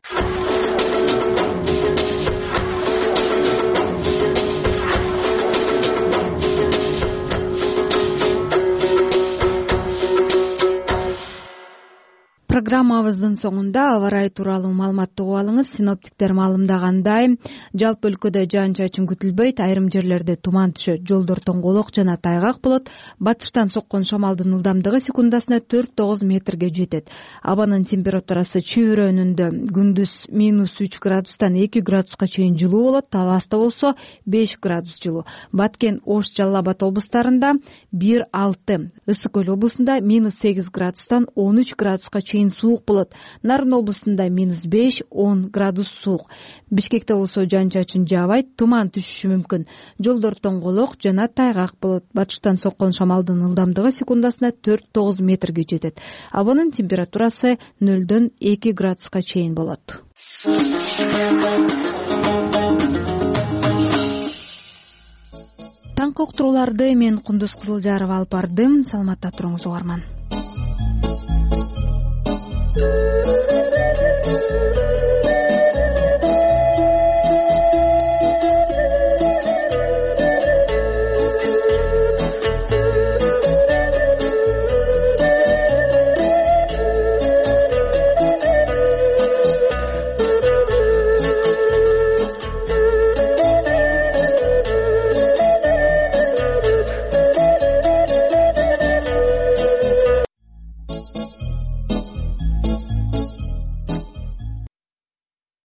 Программабыздын соңунда аба ырайы тууралуу маалыматты угуп алыңыз. Синоптиктер маалымдагандай, жалпы өлкөдө жаан-чачын күтүлбөйт, айрым жерлерде туман түшөт, жолдор тоңголок жана тайгак болот. Батыштан соккон шамалдын ылдамдыгы секундасына төрт тогуз метрге жетет. Абанын температурасы чөйрөнүндө күндүз минус үч градустан эки градуска чейин жылуу болот, таласта болсо беш градус жылуу. Баткен, Ош, Жалал Абад облустарында бир алты, Ысык Көл облусунда минус сегиз градустан он үч градуска чейин суук болот. Нарын облусунда минус беш, он градус суук. Бишкекте болсо жаан-чачын жаабайт, туман түшүшү мүмкүн. Жолдор тоңголок жана тайгак болот. Батыштан соккон шамалдын ылдамдыгы секундасына төрт тогуз метрге жетет. Абанын температурасы нөлдөн эки градуска чейин болот. Таңкы уктурууларды мен Кундуз Кызылжарова алып бардым. Саламатта туруңуз угарман.